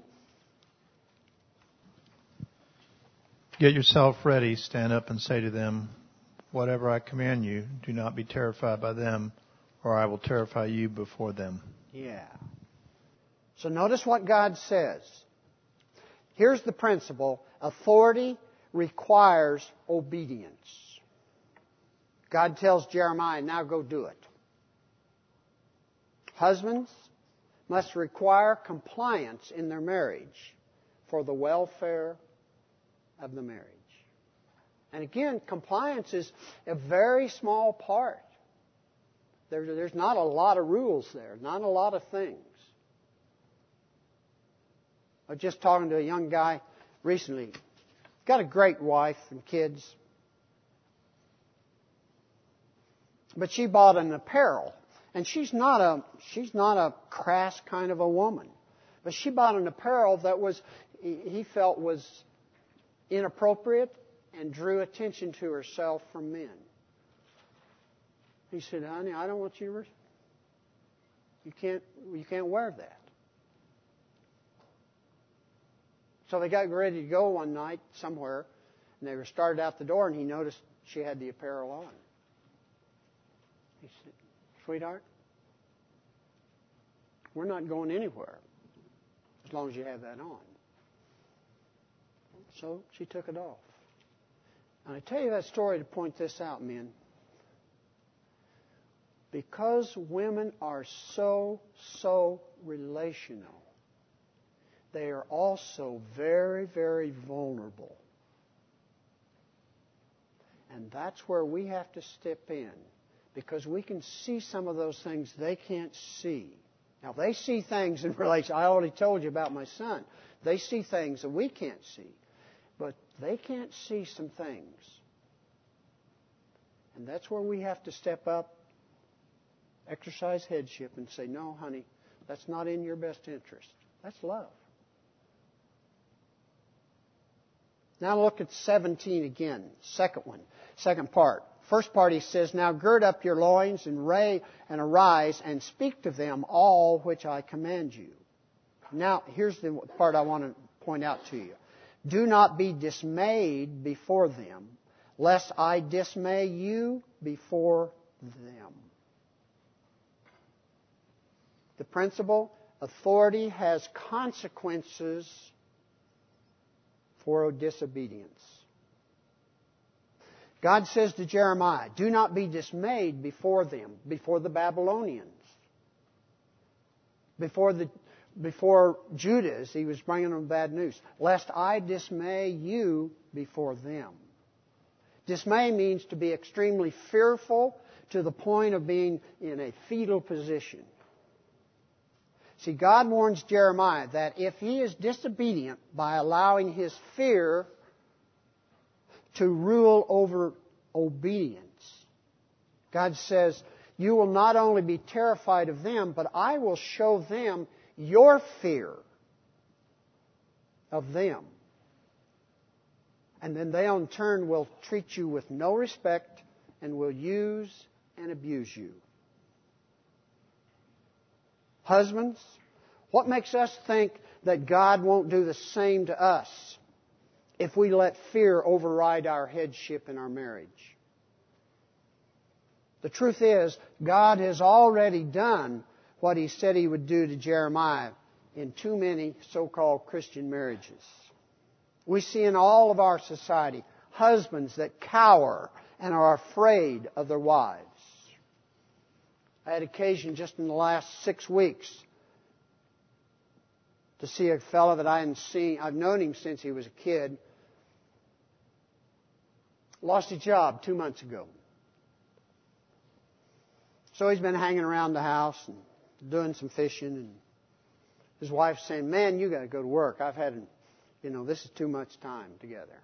Get yourself ready, stand up and say to them, whatever I command you, do not be terrified by them, or I will terrify you before them. Yeah. So notice what God says. Here's the principle. Authority requires obedience. God tells Jeremiah, now go do it. Husbands must require compliance in their marriage for the welfare of the marriage. And again, compliance is a very small part. There's not a lot of rules there, not a lot of things. I was just talking to a young guy recently. He's got a great wife and kids. But she bought an apparel. And she's not a crass kind of a woman. But she bought an apparel that he felt was inappropriate and drew attention to herself from men. He said, honey, I don't want you to you can't wear that. So they got ready to go one night somewhere, and they were started out the door, and he noticed she had the apparel on. He said, sweetheart, we're not going anywhere as long as you have that on. So she took it off. And I tell you that story to point this out, men. Because women are so relational, they are also very, very vulnerable. And that's where we have to step in. Because we can see some of those things they can't see. Now, they see things in relation. I already told you about my son. They see things that we can't see. But they can't see some things. And that's where we have to step up, exercise headship, and say, no, honey, that's not in your best interest. That's love. Now look at 17 again. Second part. First part he says, now gird up your loins and arise and speak to them all which I command you. Now here's the part I want to point out to you. Do not be dismayed before them, lest I dismay you before them. The principle, authority has consequences for disobedience. God says to Jeremiah, do not be dismayed before them, before the Babylonians, before Judah as he was bringing them bad news, lest I dismay you before them. Dismay means to be extremely fearful to the point of being in a fetal position. See, God warns Jeremiah that if he is disobedient by allowing his fear to rule over obedience, God says, you will not only be terrified of them, but I will show them your fear of them. And then they in turn will treat you with no respect and will use and abuse you. Husbands, what makes us think that God won't do the same to us if we let fear override our headship in our marriage? The truth is, God has already done what He said He would do to Jeremiah in too many so-called Christian marriages. We see in all of our society husbands that cower and are afraid of their wives. I had occasion just in the last 6 weeks to see a fellow that I hadn't seen. I've known him since he was a kid. Lost his job 2 months ago. So he's been hanging around the house and doing some fishing, and his wife's saying, "Man, you got to go to work. I've had, this is too much time together."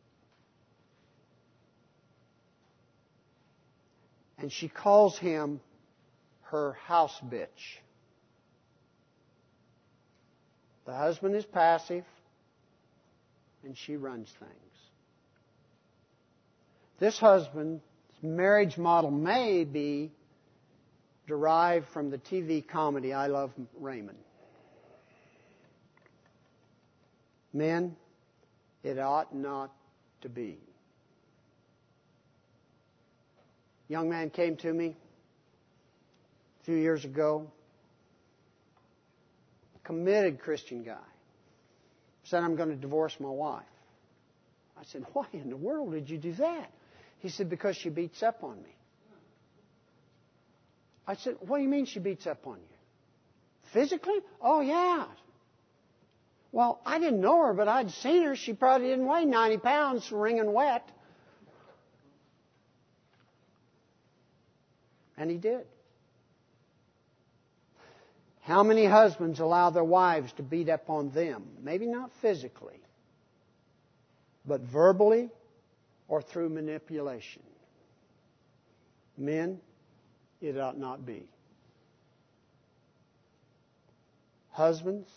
And she calls him her house bitch. The husband is passive, and she runs things. This husband's marriage model may be derived from the TV comedy I Love Raymond. Men, it ought not to be. A young man came to me a few years ago, a committed Christian guy, said, "I'm going to divorce my wife." I said, "Why in the world did you do that?" He said, "Because she beats up on me." I said, "What do you mean she beats up on you? Physically?" "Oh, yeah." "Well, I didn't know her, but I'd seen her. She probably didn't weigh 90 pounds, wringing wet." And he did. How many husbands allow their wives to beat up on them? Maybe not physically, but verbally or through manipulation. Men, it ought not be. Husbands,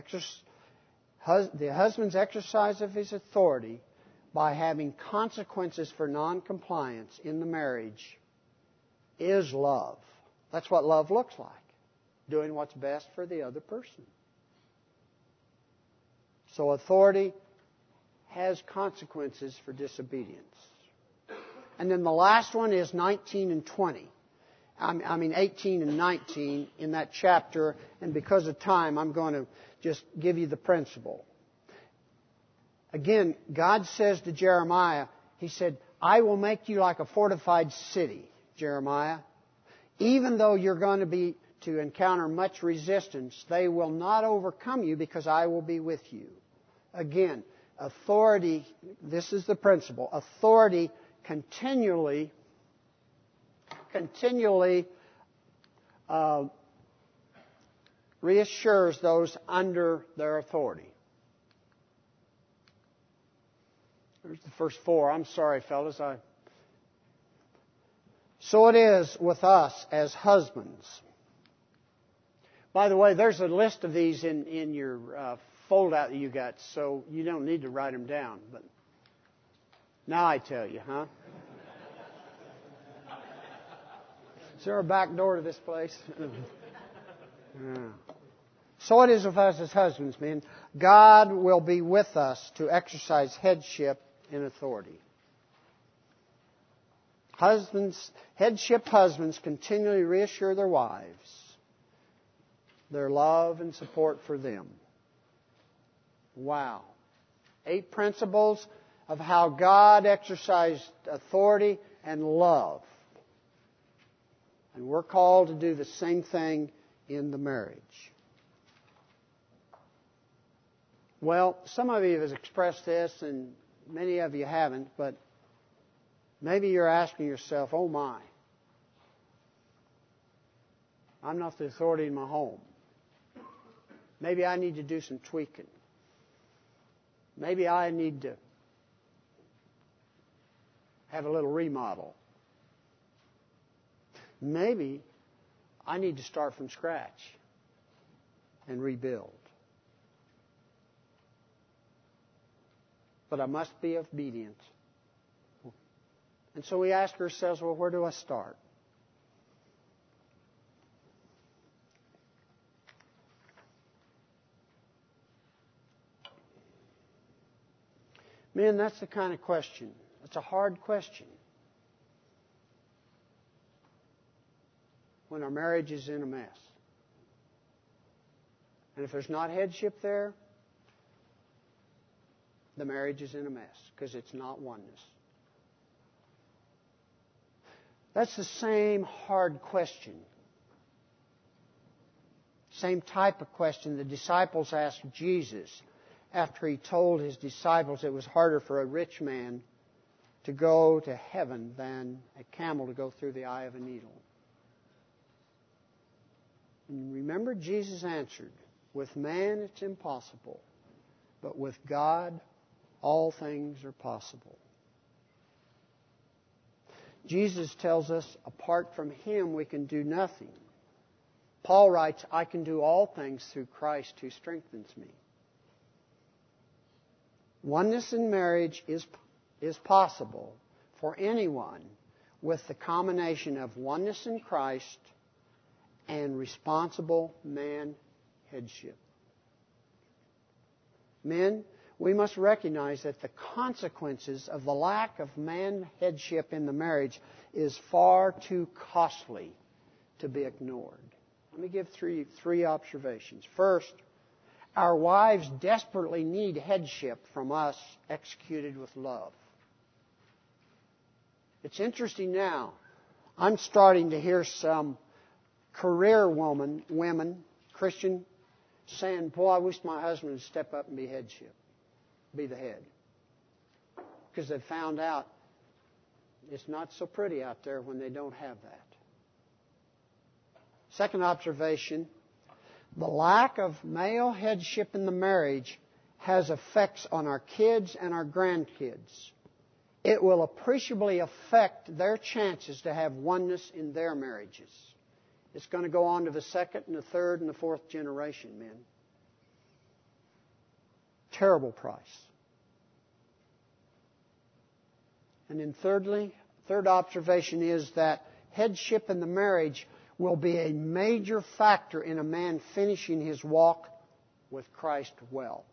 the husband's exercise of his authority by having consequences for noncompliance in the marriage is love. That's what love looks like. Doing what's best for the other person. So authority has consequences for disobedience. And then the last one is 19 and 20. 18 and 19 in that chapter. And because of time, I'm going to just give you the principle. Again, God says to Jeremiah, He said, "I will make you like a fortified city, Jeremiah. Even though you're going to encounter much resistance, they will not overcome you because I will be with you." Again, authority, this is the principle. Authority continually reassures those under their authority. There's the first four. I'm sorry, fellas. So it is with us as husbands. By the way, there's a list of these in your fold-out that you got, so you don't need to write them down. But now I tell you, huh? Is there a back door to this place? Yeah. So it is with us as husbands, men. God will be with us to exercise headship in authority. Headship husbands continually reassure their wives their love and support for them. Wow. 8 principles of how God exercised authority and love. And we're called to do the same thing in the marriage. Well, some of you have expressed this and many of you haven't, but maybe you're asking yourself, "Oh my, I'm not the authority in my home. Maybe I need to do some tweaking. Maybe I need to have a little remodel. Maybe I need to start from scratch and rebuild. But I must be obedient." And so we ask ourselves, well, where do I start? Men, that's the kind of question. It's a hard question. When our marriage is in a mess. And if there's not headship there, the marriage is in a mess because it's not oneness. That's the same hard question. Same type of question the disciples asked Jesus after He told His disciples it was harder for a rich man to go to heaven than a camel to go through the eye of a needle. And remember, Jesus answered, with man it's impossible, but with God all things are possible. Jesus tells us apart from Him we can do nothing. Paul writes, I can do all things through Christ who strengthens me. Oneness in marriage is possible for anyone with the combination of oneness in Christ and responsible man headship. Men, we must recognize that the consequences of the lack of man headship in the marriage is far too costly to be ignored. Let me give three observations. First, our wives desperately need headship from us executed with love. It's interesting now. I'm starting to hear some career women, Christian, saying, boy, I wish my husband would step up and be the head. Because they've found out it's not so pretty out there when they don't have that. Second observation, the lack of male headship in the marriage has effects on our kids and our grandkids. It will appreciably affect their chances to have oneness in their marriages. It's going to go on to the second and the third and the fourth generation, men. Terrible price. And then third observation is that headship in the marriage will be a major factor in a man finishing his walk with Christ well.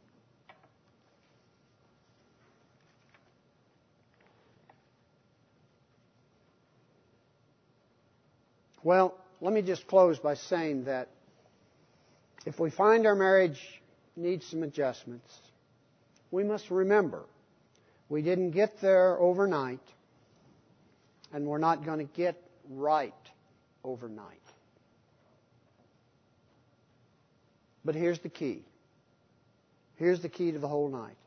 Well, let me just close by saying that if we find our marriage needs some adjustments, we must remember we didn't get there overnight, and we're not going to get right overnight. But here's the key. Here's the key to the whole night.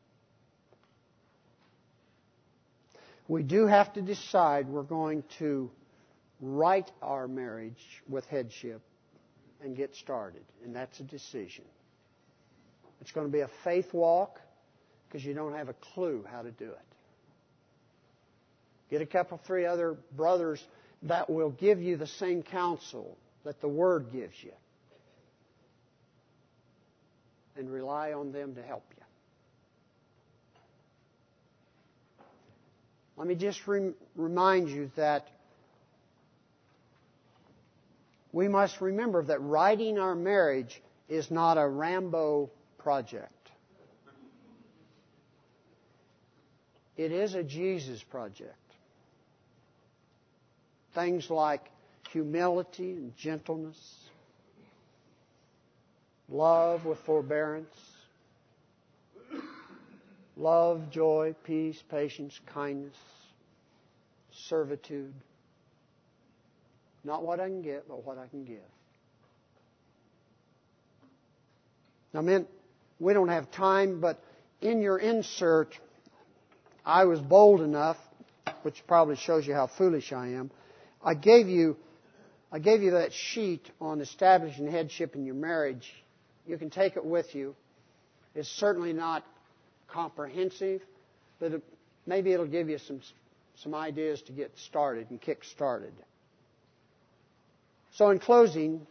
We do have to decide we're going to right our marriage with headship and get started. And that's a decision. It's going to be a faith walk because you don't have a clue how to do it. Get a couple, three other brothers that will give you the same counsel that the Word gives you. And rely on them to help you. Let me just remind you that we must remember that righting our marriage is not a Rambo project. It is a Jesus project. Things like humility and gentleness, love with forbearance, love, joy, peace, patience, kindness, servitude. Not what I can get, but what I can give. Now, men, we don't have time, but in your insert, I was bold enough, which probably shows you how foolish I am. I gave you that sheet on establishing headship in your marriage. You can take it with you. It's certainly not comprehensive, but maybe it'll give you some ideas to get started and kick started. So in closing,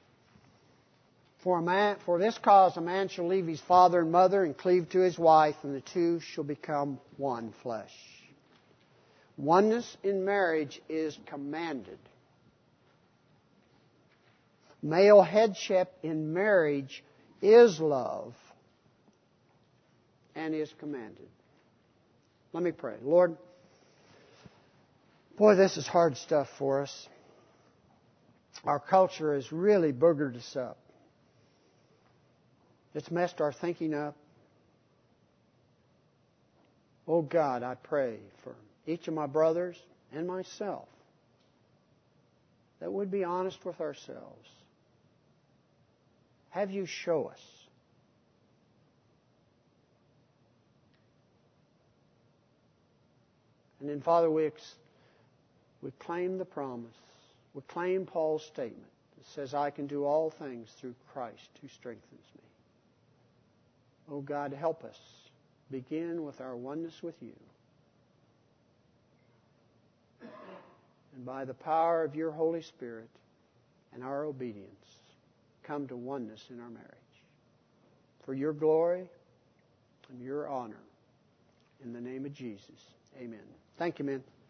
for this cause a man shall leave his father and mother and cleave to his wife, and the two shall become one flesh. Oneness in marriage is commanded. Male headship in marriage is love and is commanded. Let me pray. Lord, boy, this is hard stuff for us. Our culture has really boogered us up. It's messed our thinking up. Oh God, I pray for each of my brothers and myself that we'd be honest with ourselves. Have you show us? And then, Father, we claim the promise. We claim Paul's statement that says, I can do all things through Christ who strengthens me. Oh, God, help us begin with our oneness with you. And by the power of your Holy Spirit and our obedience, come to oneness in our marriage. For your glory and your honor. In the name of Jesus. Amen. Thank you, men.